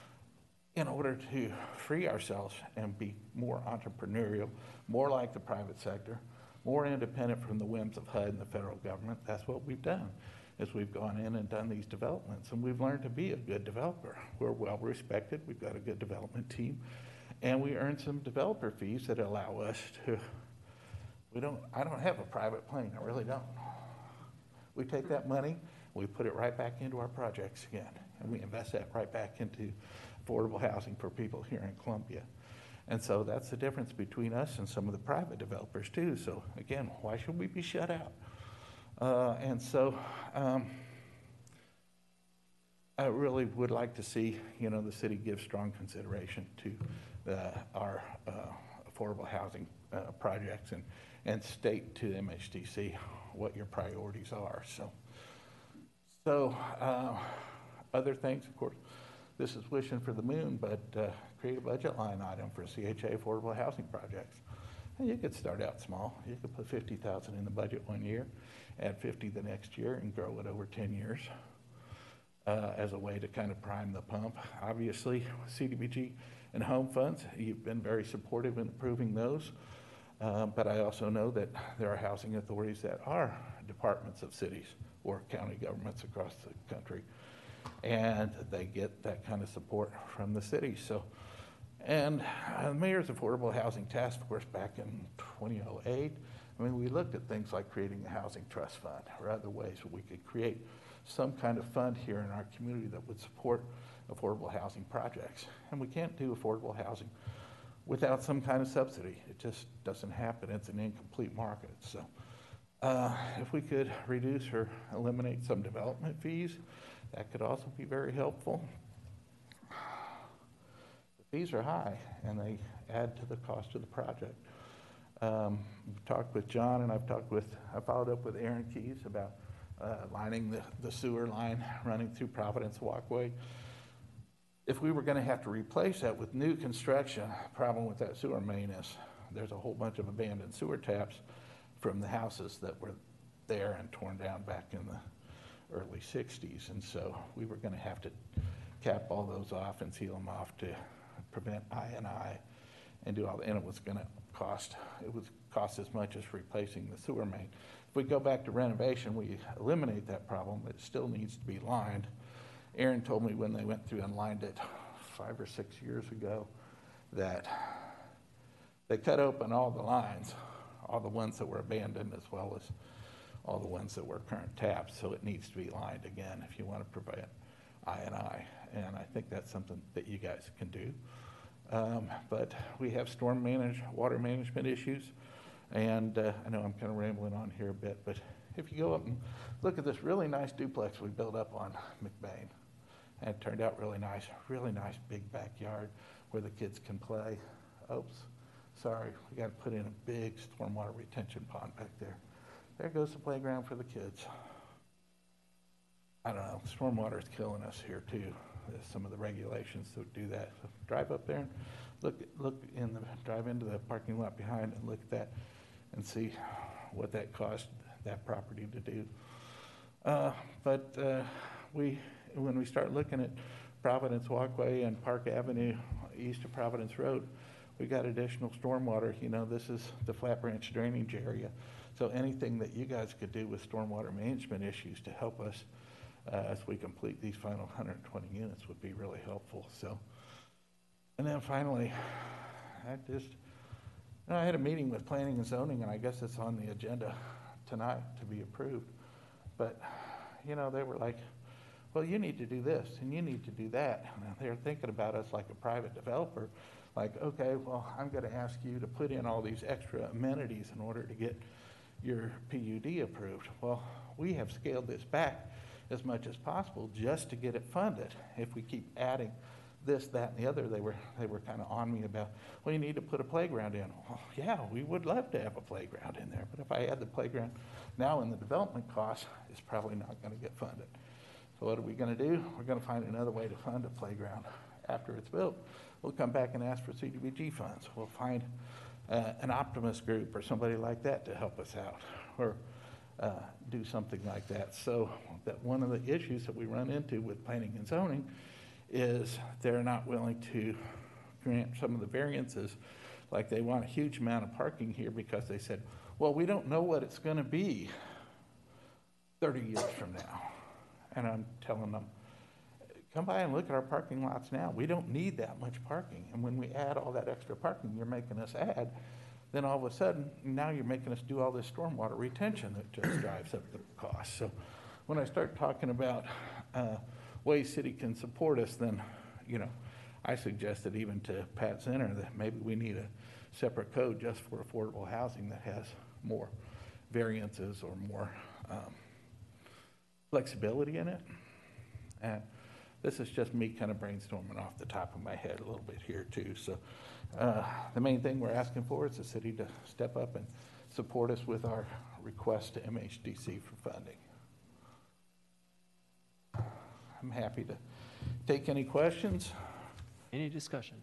in order to free ourselves and be more entrepreneurial, more like the private sector, more independent from the whims of H U D and the federal government, that's what we've done, is we've gone in and done these developments, and we've learned to be a good developer. We're well respected, we've got a good development team, and we earn some developer fees that allow us to, we don't, I don't have a private plane, I really don't. We take that money, we put it right back into our projects again, and we invest that right back into affordable housing for people here in Columbia. And so that's the difference between us and some of the private developers too. So again, why should we be shut out? Uh, and so um, I really would like to see, you know, the city give strong consideration to uh, our uh, affordable housing uh, projects, and, and state to M H D C what your priorities are. So, so uh, other things, of course, this is wishing for the moon, but uh, create a budget line item for C H A affordable housing projects. And you could start out small. You could put fifty thousand in the budget one year, add fifty the next year, and grow it over ten years uh, as a way to kind of prime the pump. Obviously, C D B G and home funds, you've been very supportive in approving those. Uh, but I also know that there are housing authorities that are departments of cities or county governments across the country, and they get that kind of support from the city. So, and uh, the Mayor's Affordable Housing Task Force back in twenty oh eight, I mean, we looked at things like creating a housing trust fund or other ways where we could create some kind of fund here in our community that would support affordable housing projects. And we can't do affordable housing without some kind of subsidy. It just doesn't happen. It's an incomplete market. So uh, if we could reduce or eliminate some development fees, that could also be very helpful. The fees are high, and they add to the cost of the project. Um, I've talked with John, and I've talked with, I followed up with Aaron Keys about uh, lining the, the sewer line running through Providence Walkway. If we were going to have to replace that with new construction, the problem with that sewer main is there's a whole bunch of abandoned sewer taps from the houses that were there and torn down back in the early sixties. And so we were going to have to cap all those off and seal them off to prevent I and I and do all that. And it was going to cost, it would cost as much as replacing the sewer main. If we go back to renovation, we eliminate that problem, but it still needs to be lined. Aaron told me when they went through and lined it five or six years ago that they cut open all the lines, all the ones that were abandoned as well as all the ones that were current taps, so it needs to be lined again if you want to prevent I and I. And I think that's something that you guys can do. Um, but we have storm manage, water management issues, and uh, I know I'm kind of rambling on here a bit, but if you go up and look at this really nice duplex we built up on McBain, and it turned out really nice, really nice big backyard where the kids can play. Oops, sorry, we got to put in a big stormwater retention pond back there. There goes the playground for the kids. I don't know, stormwater is killing us here too. There's some of the regulations that do that. So drive up there and look, look in the, drive into the parking lot behind and look at that and see what that cost that property to do. Uh, but uh, we, when we start looking at Providence Walkway and Park Avenue east of Providence Road, we got additional stormwater. You know, this is the Flat Branch drainage area. So anything that you guys could do with stormwater management issues to help us uh, as we complete these final one hundred twenty units would be really helpful. So, and then finally, I just, you know, I had a meeting with planning and zoning, and I guess it's on the agenda tonight to be approved. But, you know, they were like, well, you need to do this and you need to do that. And they're thinking about us like a private developer. Like, okay, well, I'm going to ask you to put in all these extra amenities in order to get your P U D approved. Well, we have scaled this back as much as possible just to get it funded. If we keep adding this, that, and the other, they were they were kind of on me about, well, you need to put a playground in. Well, yeah, we would love to have a playground in there, but if I add the playground now in the development cost, it's probably not going to get funded. So what are we going to do? We're going to find another way to fund a playground after it's built. We'll come back and ask for C D B G funds. We'll find uh, an Optimus group or somebody like that to help us out, or uh, do something like that. So that one of the issues that we run into with planning and zoning is they're not willing to grant some of the variances. Like they want a huge amount of parking here because they said, well, we don't know what it's going to be thirty years from now. And I'm telling them, come by and look at our parking lots now. We don't need that much parking. And when we add all that extra parking you're making us add, then all of a sudden, now you're making us do all this stormwater retention that just drives up the cost. So when I start talking about uh, ways city can support us, then, you know, I suggested even to Pat Zinner that maybe we need a separate code just for affordable housing that has more variances or more um, flexibility in it. And this is just me kind of brainstorming off the top of my head a little bit here too. So uh, the main thing we're asking for is the city to step up and support us with our request to M H D C for funding. I'm happy to take any questions. Any discussion?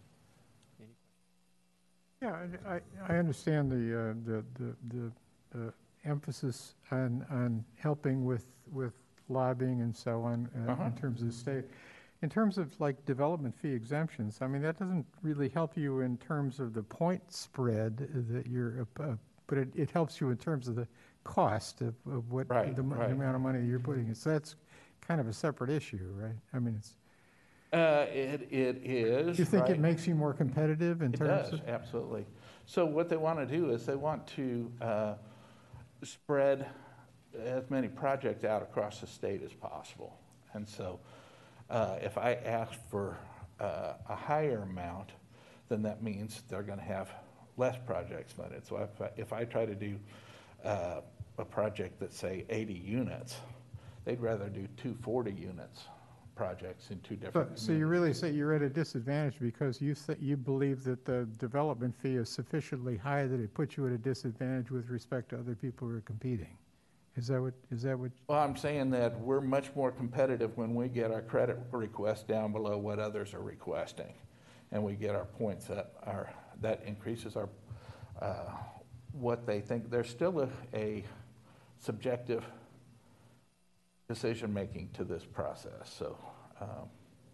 Yeah, I, I understand the, uh, the, the, the uh, emphasis on, on helping with, with lobbying and so on uh, Uh-huh. in terms of the state. In terms of like development fee exemptions, I mean, that doesn't really help you in terms of the point spread that you're, uh, uh, but it, it helps you in terms of the cost of, of what Right, the, mo- right. the amount of money you're putting in. So that's kind of a separate issue, right? I mean, it's, Uh, it, it is. do you think right? it makes you more competitive in It terms does, of? absolutely. So what they want to do is they want to uh, spread as many projects out across the state as possible. And so uh, if I ask for uh, a higher amount, then that means they're going to have less projects funded. So if I, if I try to do uh, a project that's, say, eighty units, they'd rather do two forty units projects in two different But, so you really say you're at a disadvantage because you th- you believe that the development fee is sufficiently high that it puts you at a disadvantage with respect to other people who are competing. Is that what, is that what? Well, I'm saying that we're much more competitive when we get our credit request down below what others are requesting. And we get our points up, our, that increases our, uh, what they think. There's still a, a subjective decision-making to this process. So, um,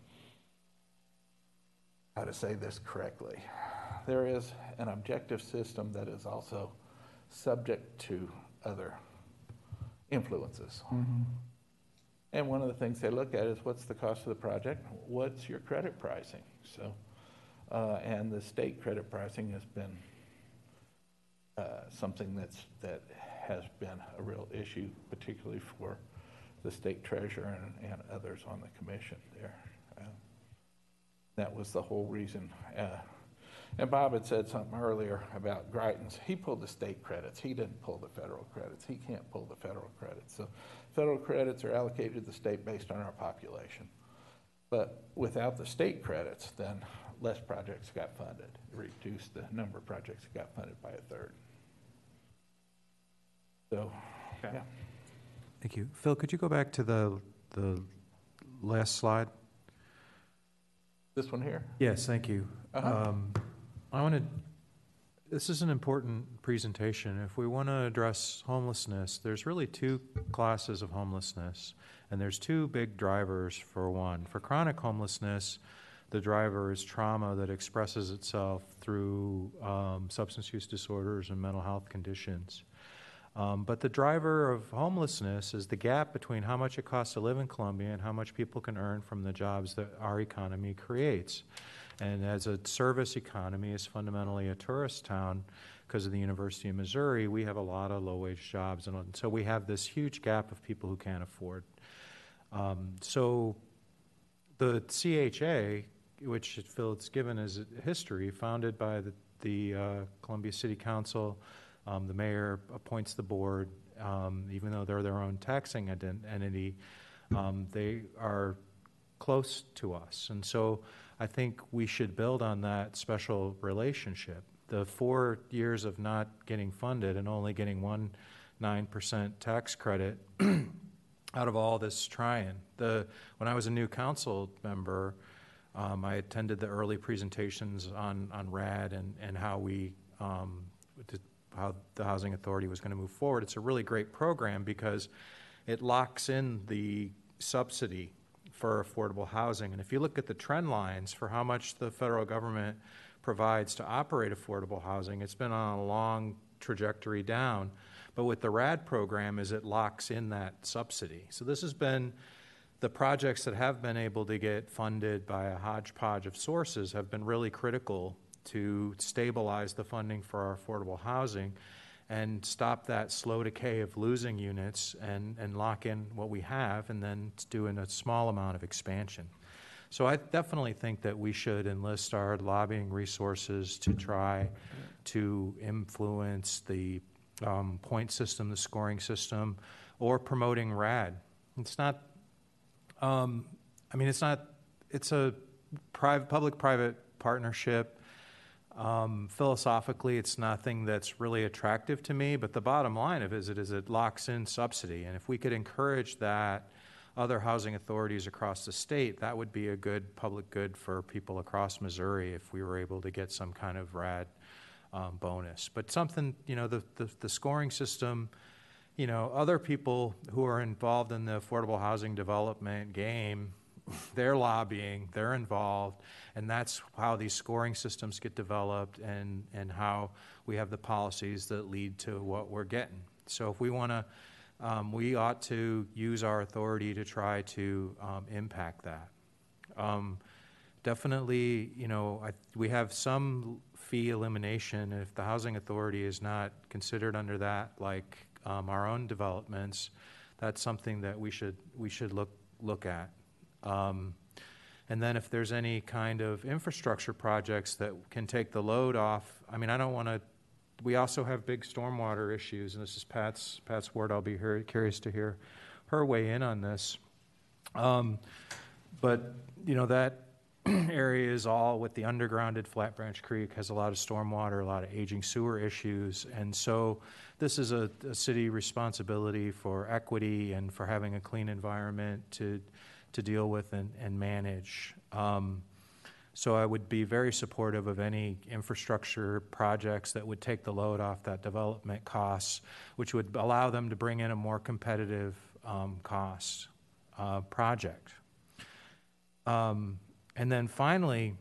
how to say this correctly? There is an objective system that is also subject to other influences. Mm-hmm. And one of the things they look at is what's the cost of the project? What's your credit pricing? So, uh, and the state credit pricing has been uh, something that's that has been a real issue, particularly for the state treasurer and, and others on the commission there. Uh, that was the whole reason. Uh, and Bob had said something earlier about Greitens. He pulled the state credits. He didn't pull the federal credits. He can't pull the federal credits. So federal credits are allocated to the state based on our population. But without the state credits, then less projects got funded. It reduced the number of projects that got funded by a third. So, Okay. yeah. Thank you. Phil, could you go back to the the last slide? This one here? Yes, thank you. Uh-huh. Um, I wanted, this is an important presentation. If we want to address homelessness, there's really two classes of homelessness, and there's two big drivers for one. For chronic homelessness, the driver is trauma that expresses itself through um, substance use disorders and mental health conditions. Um, but the driver of homelessness is the gap between how much it costs to live in Columbia and how much people can earn from the jobs that our economy creates. And as a service economy is fundamentally a tourist town because of the University of Missouri, we have a lot of low-wage jobs. And so we have this huge gap of people who can't afford. Um, so the C H A, which Phil, it's given as a history, founded by the, the uh, Columbia City Council. Um, the mayor appoints the board, um, even though they're their own taxing ident- entity. Um, they are close to us. And so I think we should build on that special relationship. The four years of not getting funded and only getting one nine percent tax credit out of all this trying. The, when I was a new council member, um, I attended the early presentations on, on RAD and, and how we um, did, how the Housing Authority was going to move forward. It's a really great program because it locks in the subsidy for affordable housing. And if you look at the trend lines for how much the federal government provides to operate affordable housing, it's been on a long trajectory down. But with the RAD program is it locks in that subsidy. So this has been, the projects that have been able to get funded by a hodgepodge of sources have been really critical to stabilize the funding for our affordable housing and stop that slow decay of losing units and, and lock in what we have and then doing a small amount of expansion. So I definitely think that we should enlist our lobbying resources to try to influence the um, point system, the scoring system, or promoting RAD. It's not, um, I mean, it's not, it's a private, public-private partnership. Um, philosophically, it's nothing that's really attractive to me, but the bottom line of it is it is it locks in subsidy. And if we could encourage that, other housing authorities across the state, that would be a good public good for people across Missouri if we were able to get some kind of RAD um, bonus. But something, you know, the, the, the scoring system, you know, other people who are involved in the affordable housing development game, they're lobbying, they're involved, and that's how these scoring systems get developed and, and how we have the policies that lead to what we're getting. So if we want to, um, we ought to use our authority to try to um, impact that. Um, definitely, you know, I, we have some fee elimination. If the housing authority is not considered under that, like um, our own developments, that's something that we should we should look look at. Um, and then if there's any kind of infrastructure projects that can take the load off, I mean, I don't want to, we also have big stormwater issues, and this is Pat's, Pat's word. I'll be very curious to hear her weigh in on this. Um, but, you know, that area is all with the undergrounded Flat Branch Creek, has a lot of stormwater, a lot of aging sewer issues, and so this is a, a city responsibility for equity and for having a clean environment to to deal with and, and manage. Um, so I would be very supportive of any infrastructure projects that would take the load off that development costs, which would allow them to bring in a more competitive um, cost uh, project. Um, and then finally,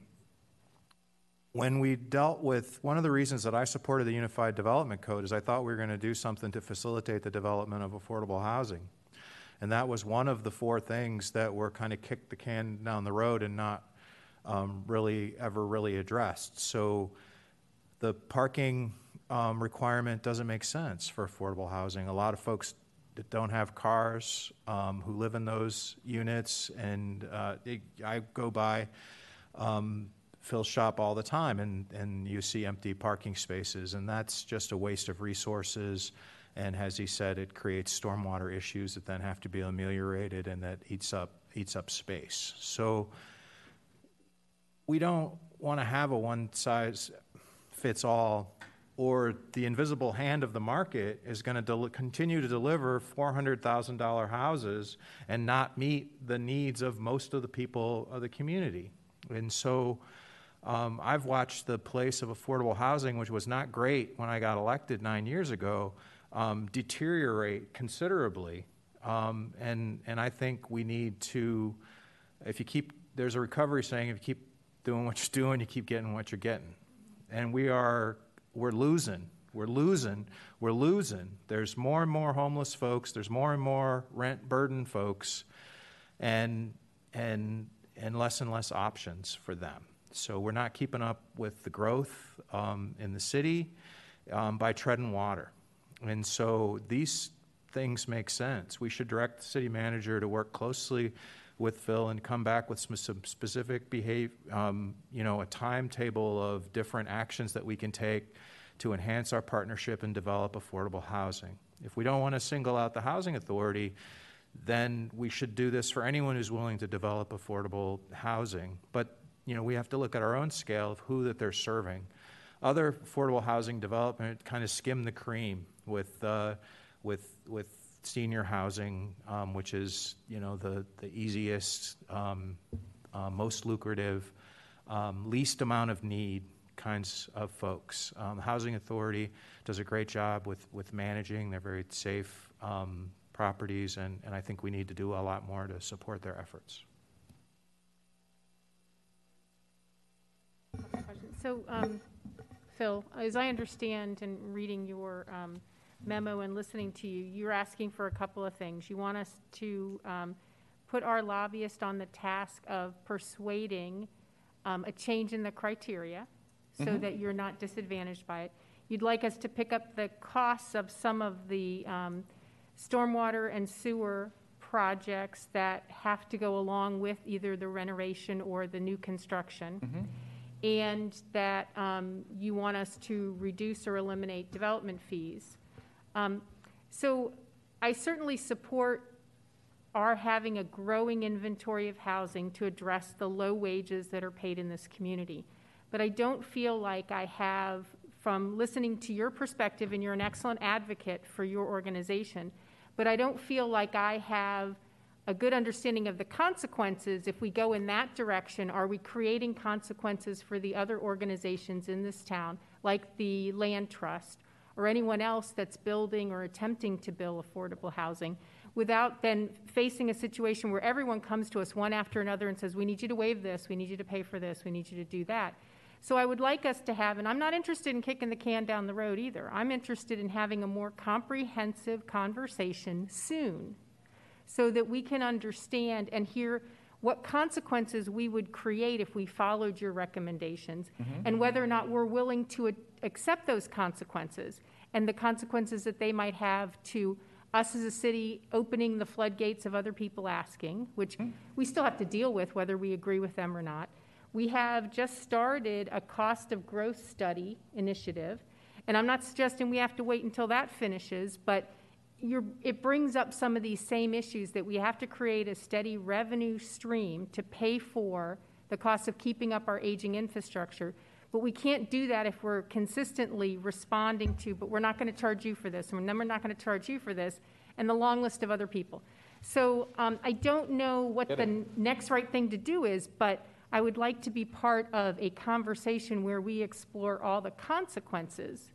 when we dealt with, one of the reasons that I supported the Unified Development Code is I thought we were going to do something to facilitate the development of affordable housing. And that was one of the four things that were kind of kicked the can down the road and not um, really ever really addressed. So the parking um, requirement doesn't make sense for affordable housing. A lot of folks that don't have cars um, who live in those units, and uh, it, I go by um, Phil's shop all the time, and, and you see empty parking spaces, and that's just a waste of resources. And as he said, it creates stormwater issues that then have to be ameliorated, and that eats up eats up space. So we don't want to have a one-size-fits-all or the invisible hand of the market is going to del- continue to deliver four hundred thousand dollars houses and not meet the needs of most of the people of the community. And so um, I've watched the place of affordable housing, which was not great when I got elected nine years ago, um, deteriorate considerably. Um, and, and I think we need to, if you keep, there's a recovery saying, if you keep doing what you're doing, you keep getting what you're getting. And we are, we're losing, we're losing, we're losing. There's more and more homeless folks, there's more and more rent burden folks, and, and, and less and less options for them. So we're not keeping up with the growth um, in the city um, by treading water. And so these things make sense. We should direct the city manager to work closely with Phil and come back with some, some specific behave, um, you know, a timetable of different actions that we can take to enhance our partnership and develop affordable housing. If we don't want to single out the housing authority, then we should do this for anyone who's willing to develop affordable housing. But, you know, we have to look at our own scale of who that they're serving. Other affordable housing development kind of skim the cream with, uh, with, with senior housing, um, which is, you know, the, the easiest, um, uh, most lucrative, um, least amount of need kinds of folks. Um, the Housing Authority does a great job with, with managing. They're very safe um, properties, and, and I think we need to do a lot more to support their efforts. So, um, Phil, as I understand and reading your um, memo and listening to you, you're asking for a couple of things. You want us to um, put our lobbyist on the task of persuading um, a change in the criteria so mm-hmm. that you're not disadvantaged by it. You'd like us to pick up the costs of some of the um, stormwater and sewer projects that have to go along with either the renovation or the new construction. Mm-hmm. And that um, you want us to reduce or eliminate development fees. Um, so I certainly support our having a growing inventory of housing to address the low wages that are paid in this community. But I don't feel like I have, from listening to your perspective, and you're an excellent advocate for your organization, but I don't feel like I have a good understanding of the consequences. If we go in that direction, are we creating consequences for the other organizations in this town, like the Land Trust, or anyone else that's building or attempting to build affordable housing, without then facing a situation where everyone comes to us one after another and says, we need you to waive this, we need you to pay for this, we need you to do that. So I would like us to have, and I'm not interested in kicking the can down the road either, I'm interested in having a more comprehensive conversation soon, so that we can understand and hear what consequences we would create if we followed your recommendations, mm-hmm. and whether or not we're willing to a- accept those consequences and the consequences that they might have to us as a city opening the floodgates of other people asking, which mm-hmm. we still have to deal with whether we agree with them or not. We have just started a cost of growth study initiative, and I'm not suggesting we have to wait until that finishes, but You're, it brings up some of these same issues that we have to create a steady revenue stream to pay for the cost of keeping up our aging infrastructure. But we can't do that if we're consistently responding to, but we're not going to charge you for this, and then we're not going to charge you for this, and the long list of other people. So um, I don't know what the n- next right thing to do is, but I would like to be part of a conversation where we explore all the consequences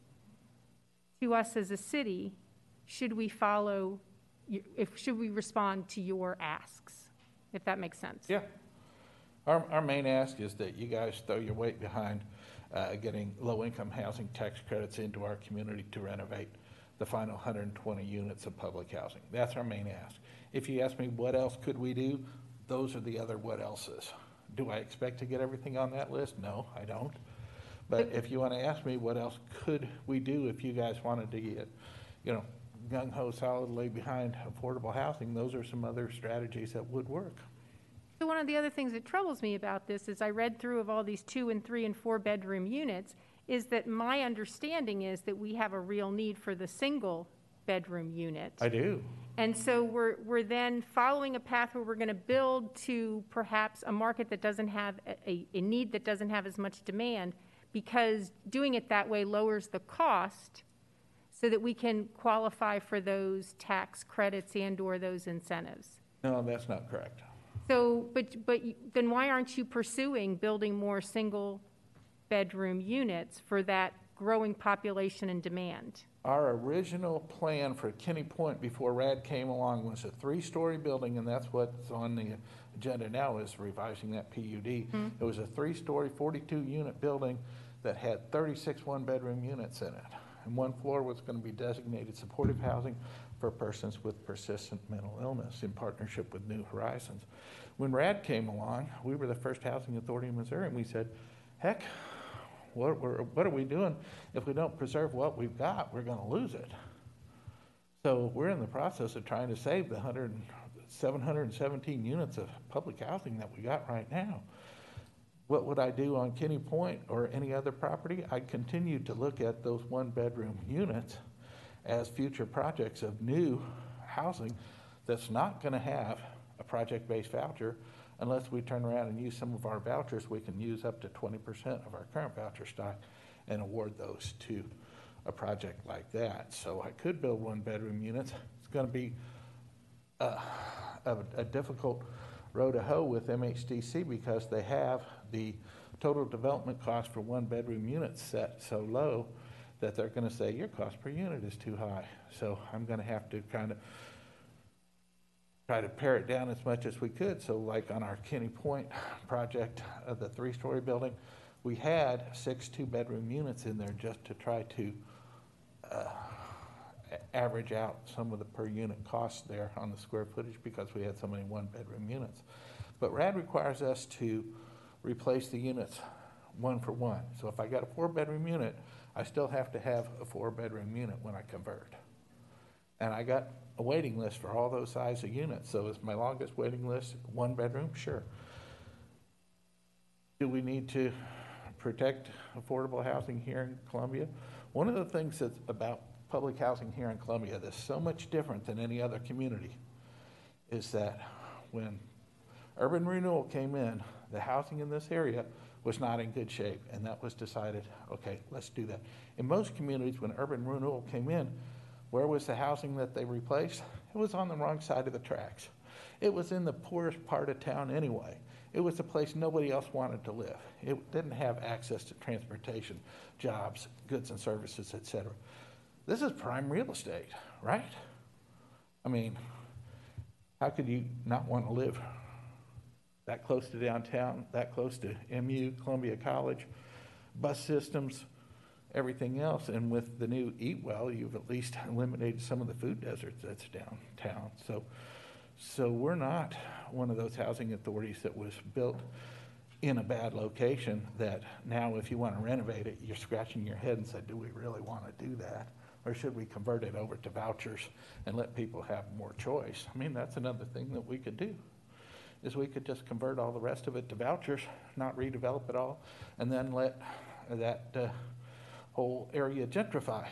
to us as a city. Should we follow, if should we respond to your asks, if that makes sense? Yeah. Our, our main ask is that you guys throw your weight behind uh, getting low-income housing tax credits into our community to renovate the final one hundred twenty units of public housing. That's our main ask. If you ask me what else could we do, those are the other what else's. Do I expect to get everything on that list? No, I don't. But if you want to ask me what else could we do if you guys wanted to get, you know, gung-ho solidly behind affordable housing, those are some other strategies that would work. So one of the other things that troubles me about this is I read through of all these two and three and four bedroom units is that my understanding is that we have a real need for the single bedroom unit. I do. And so we're, we're then following a path where we're going to build to perhaps a market that doesn't have a, a need that doesn't have as much demand, because doing it that way lowers the cost so that we can qualify for those tax credits and/or those incentives. No, that's not correct. So, but, but you- then why aren't you pursuing building more single-bedroom units for that growing population and demand? Our original plan for Kenny Point before RAD came along was a three-story building, and that's what's on the agenda now, is revising that P U D. It was a three-story, forty-two unit building that had thirty-six one-bedroom units in it. And one floor was going to be designated supportive housing for persons with persistent mental illness in partnership with New Horizons. When RAD came along, we were the first housing authority in Missouri, and we said, heck, what, we're, what are we doing? If we don't preserve what we've got, we're going to lose it. So we're in the process of trying to save the one hundred, seven hundred seventeen units of public housing that we got right now. What would I do on Kenny Point or any other property? I'd continue to look at those one-bedroom units as future projects of new housing that's not going to have a project-based voucher unless we turn around and use some of our vouchers. We can use up to twenty percent of our current voucher stock and award those to a project like that. So I could build one-bedroom units. It's going to be a, a, a difficult row to hoe with M H D C because they have the total development cost for one-bedroom units set so low that they're going to say your cost per unit is too high. So I'm going to have to kind of try to pare it down as much as we could. So like on our Kenny Point project, uh, the three-story building, we had six two-bedroom units in there just to try to uh, average out some of the per unit costs there on the square footage because we had so many one-bedroom units. But RAD requires us to replace the units one for one. So if I got a four-bedroom unit, I still have to have a four-bedroom unit when I convert. And I got a waiting list for all those size of units. So is my longest waiting list one bedroom? Sure. Do we need to protect affordable housing here in Columbia? One of the things that's about public housing here in Columbia that's so much different than any other community is that when urban renewal came in, the housing in this area was not in good shape, and that was decided, okay, let's do that. In most communities, when urban renewal came in, where was the housing that they replaced? It was on the wrong side of the tracks. It was in the poorest part of town anyway. It was a place nobody else wanted to live. It didn't have access to transportation, jobs, goods and services, et cetera. This is prime real estate, right? I mean, how could you not want to live that close to downtown, that close to M U, Columbia College, bus systems, everything else? And with the new Eat Well, you've at least eliminated some of the food deserts that's downtown. So, so we're not one of those housing authorities that was built in a bad location that now if you want to renovate it, you're scratching your head and say, do we really want to do that? Or should we convert it over to vouchers and let people have more choice? I mean, that's another thing that we could do, is we could just convert all the rest of it to vouchers, not redevelop it all, and then let that uh, whole area gentrify.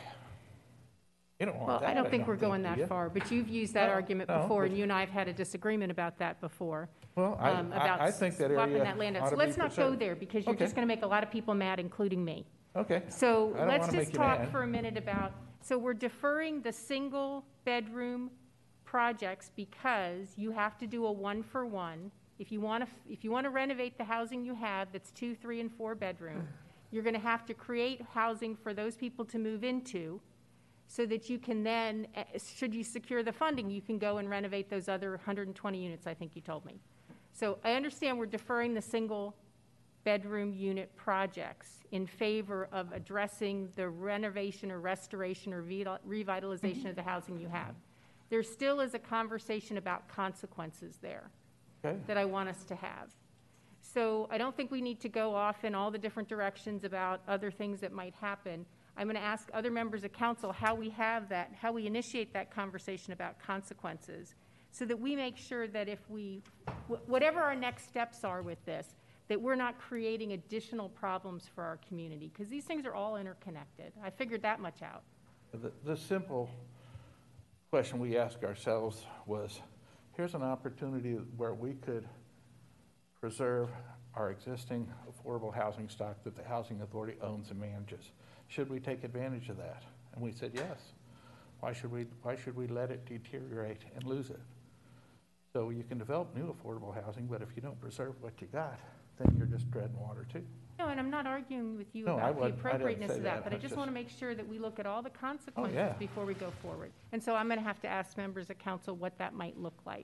You don't want Well, that, I don't think we're do going that you? far, but you've used that No, argument no, before, but- and you and I have had a disagreement about that before. Well, I, um, I, about I think that swapping area that land out. ought So to be let's not go preserved. there, because you're Okay. just going to make a lot of people mad, including me. Okay. So I don't let's wanna just make you talk mad. for a minute about, so we're deferring the single-bedroom projects because you have to do a one-for-one. If you want to, if you want to renovate the housing you have that's two, three, and four-bedroom, you're going to have to create housing for those people to move into so that you can then, eh, should you secure the funding, you can go and renovate those other one hundred twenty units, I think you told me. So I understand we're deferring the single bedroom unit projects in favor of addressing the renovation or restoration or vi- revitalization of the housing you have. There still is a conversation about consequences there Okay. that I want us to have. So I don't think we need to go off in all the different directions about other things that might happen. I'm going to ask other members of council how we have that, how we initiate that conversation about consequences, so that we make sure that if we, wh- whatever our next steps are with this, that we're not creating additional problems for our community, because these things are all interconnected. I figured that much out. The, the simple question we asked ourselves was, here's an opportunity where we could preserve our existing affordable housing stock that the Housing Authority owns and manages. Should we take advantage of that? And we said, yes. Why should we, why should we let it deteriorate and lose it? So you can develop new affordable housing, but if you don't preserve what you got, then you're just treading water too. No, and I'm not arguing with you No, I about the wouldn't- I didn't appropriateness say of that, that. but I It's just just- want to make sure that we look at all the consequences yeah. before we go forward. And so I'm going to have to ask members of council what that might look like.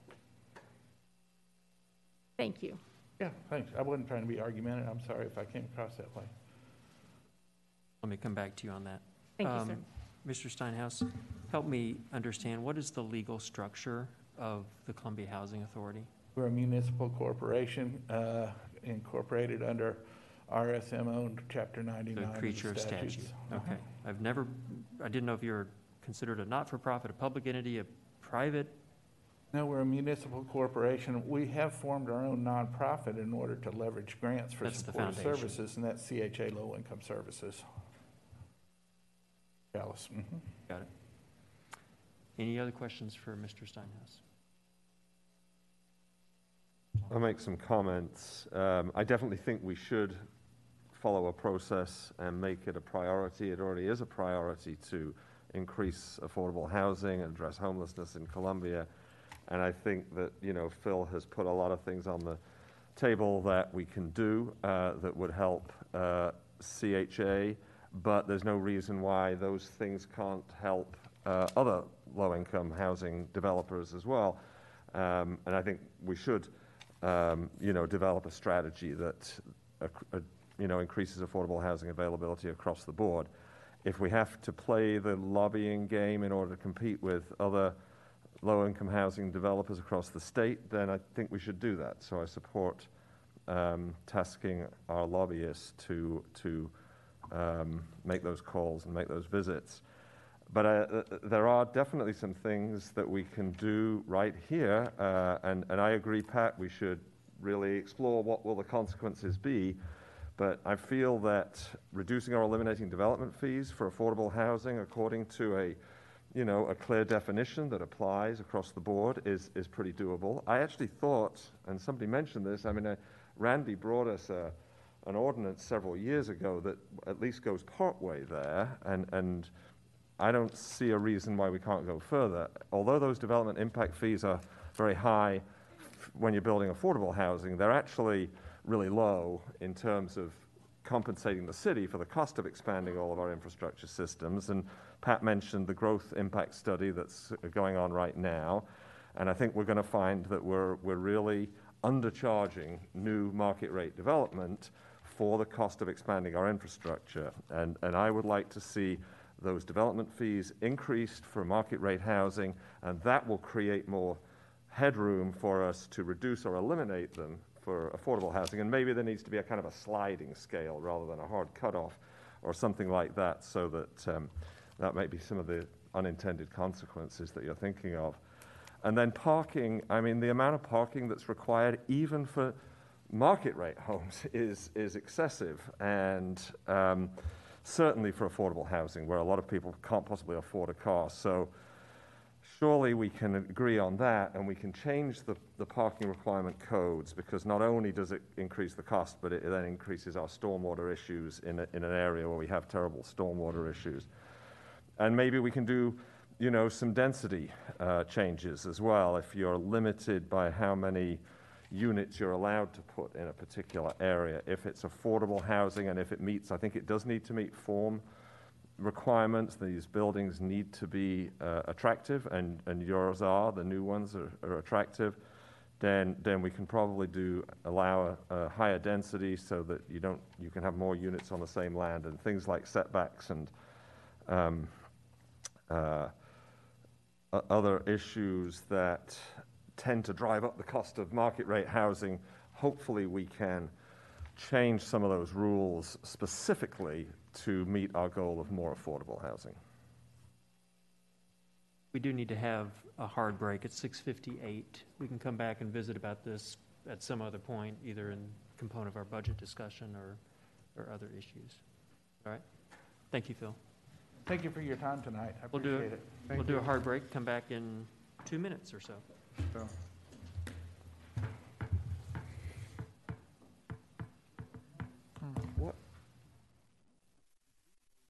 Thank you. Yeah, thanks. I wasn't trying to be argumentative. I'm sorry if I came across that way. Let me come back to you on that. Thank you, sir. Um, Mister Steinhaus, help me understand, what is the legal structure of the Columbia Housing Authority? We're a municipal corporation uh, incorporated under R S M O Chapter The ninety-nine of the creature of statutes. statute. Uh-huh. Okay. I've never, I didn't know if you were considered a not-for-profit, a public entity, a private. No, we're a municipal corporation. We have formed our own nonprofit in order to leverage grants for That's the supportive foundation. services, and that's C H A Low Income Services. Dallas. Mhm. Got it. Any other questions for Mister Steinhaus? I'll make some comments. Um, I definitely think we should follow a process and make it a priority. It already is a priority to increase affordable housing and address homelessness in Columbia. And I think that, you know, Phil has put a lot of things on the table that we can do uh, that would help uh, C H A, but there's no reason why those things can't help uh, other low-income housing developers as well. Um, and I think we should, um, you know, develop a strategy that, uh, uh, you know, increases affordable housing availability across the board. If we have to play the lobbying game in order to compete with other low-income housing developers across the state, then I think we should do that. So I support um, tasking our lobbyists to to um, make those calls and make those visits. But uh, there are definitely some things that we can do right here, uh, and, and I agree, Pat, we should really explore what will the consequences be. But I feel that reducing or eliminating development fees for affordable housing according to a, you know, a clear definition that applies across the board is, is pretty doable. I actually thought, and somebody mentioned this, I mean, uh, Randy brought us a, an ordinance several years ago that at least goes partway there, and, and I don't see a reason why we can't go further. Although those development impact fees are very high when you're building affordable housing, they're actually really low in terms of compensating the city for the cost of expanding all of our infrastructure systems. And Pat mentioned the growth impact study that's going on right now. And I think we're going to find that we're, we're really undercharging new market rate development for the cost of expanding our infrastructure. And, and I would like to see those development fees increased for market rate housing, and that will create more headroom for us to reduce or eliminate them for affordable housing. And maybe there needs to be a kind of a sliding scale rather than a hard cutoff or something like that, so that um, that might be some of the unintended consequences that you're thinking of. And then parking, I mean, the amount of parking that's required even for market rate homes is, is excessive. And um, certainly for affordable housing, where a lot of people can't possibly afford a car. So surely we can agree on that, and we can change the, the parking requirement codes, because not only does it increase the cost, but it then increases our stormwater issues in, a, in an area where we have terrible stormwater issues. And maybe we can do, you know, some density uh, changes as well. If you're limited by how many units you're allowed to put in a particular area, if it's affordable housing and if it meets, I think it does need to meet form requirements. These buildings need to be uh, attractive, and, and yours are, the new ones are, are attractive, then then we can probably do allow a, a higher density so that you don't you can have more units on the same land, and things like setbacks and um, uh, other issues that tend to drive up the cost of market rate housing. Hopefully we can change some of those rules specifically to meet our goal of more affordable housing. We do need to have a hard break at six fifty-eight. We can come back and visit about this at some other point, either in component of our budget discussion or, or other issues. All right? Thank you, Phil. Thank you for your time tonight. I We'll do appreciate it. it. We'll do a hard break, come back in two minutes or so. So.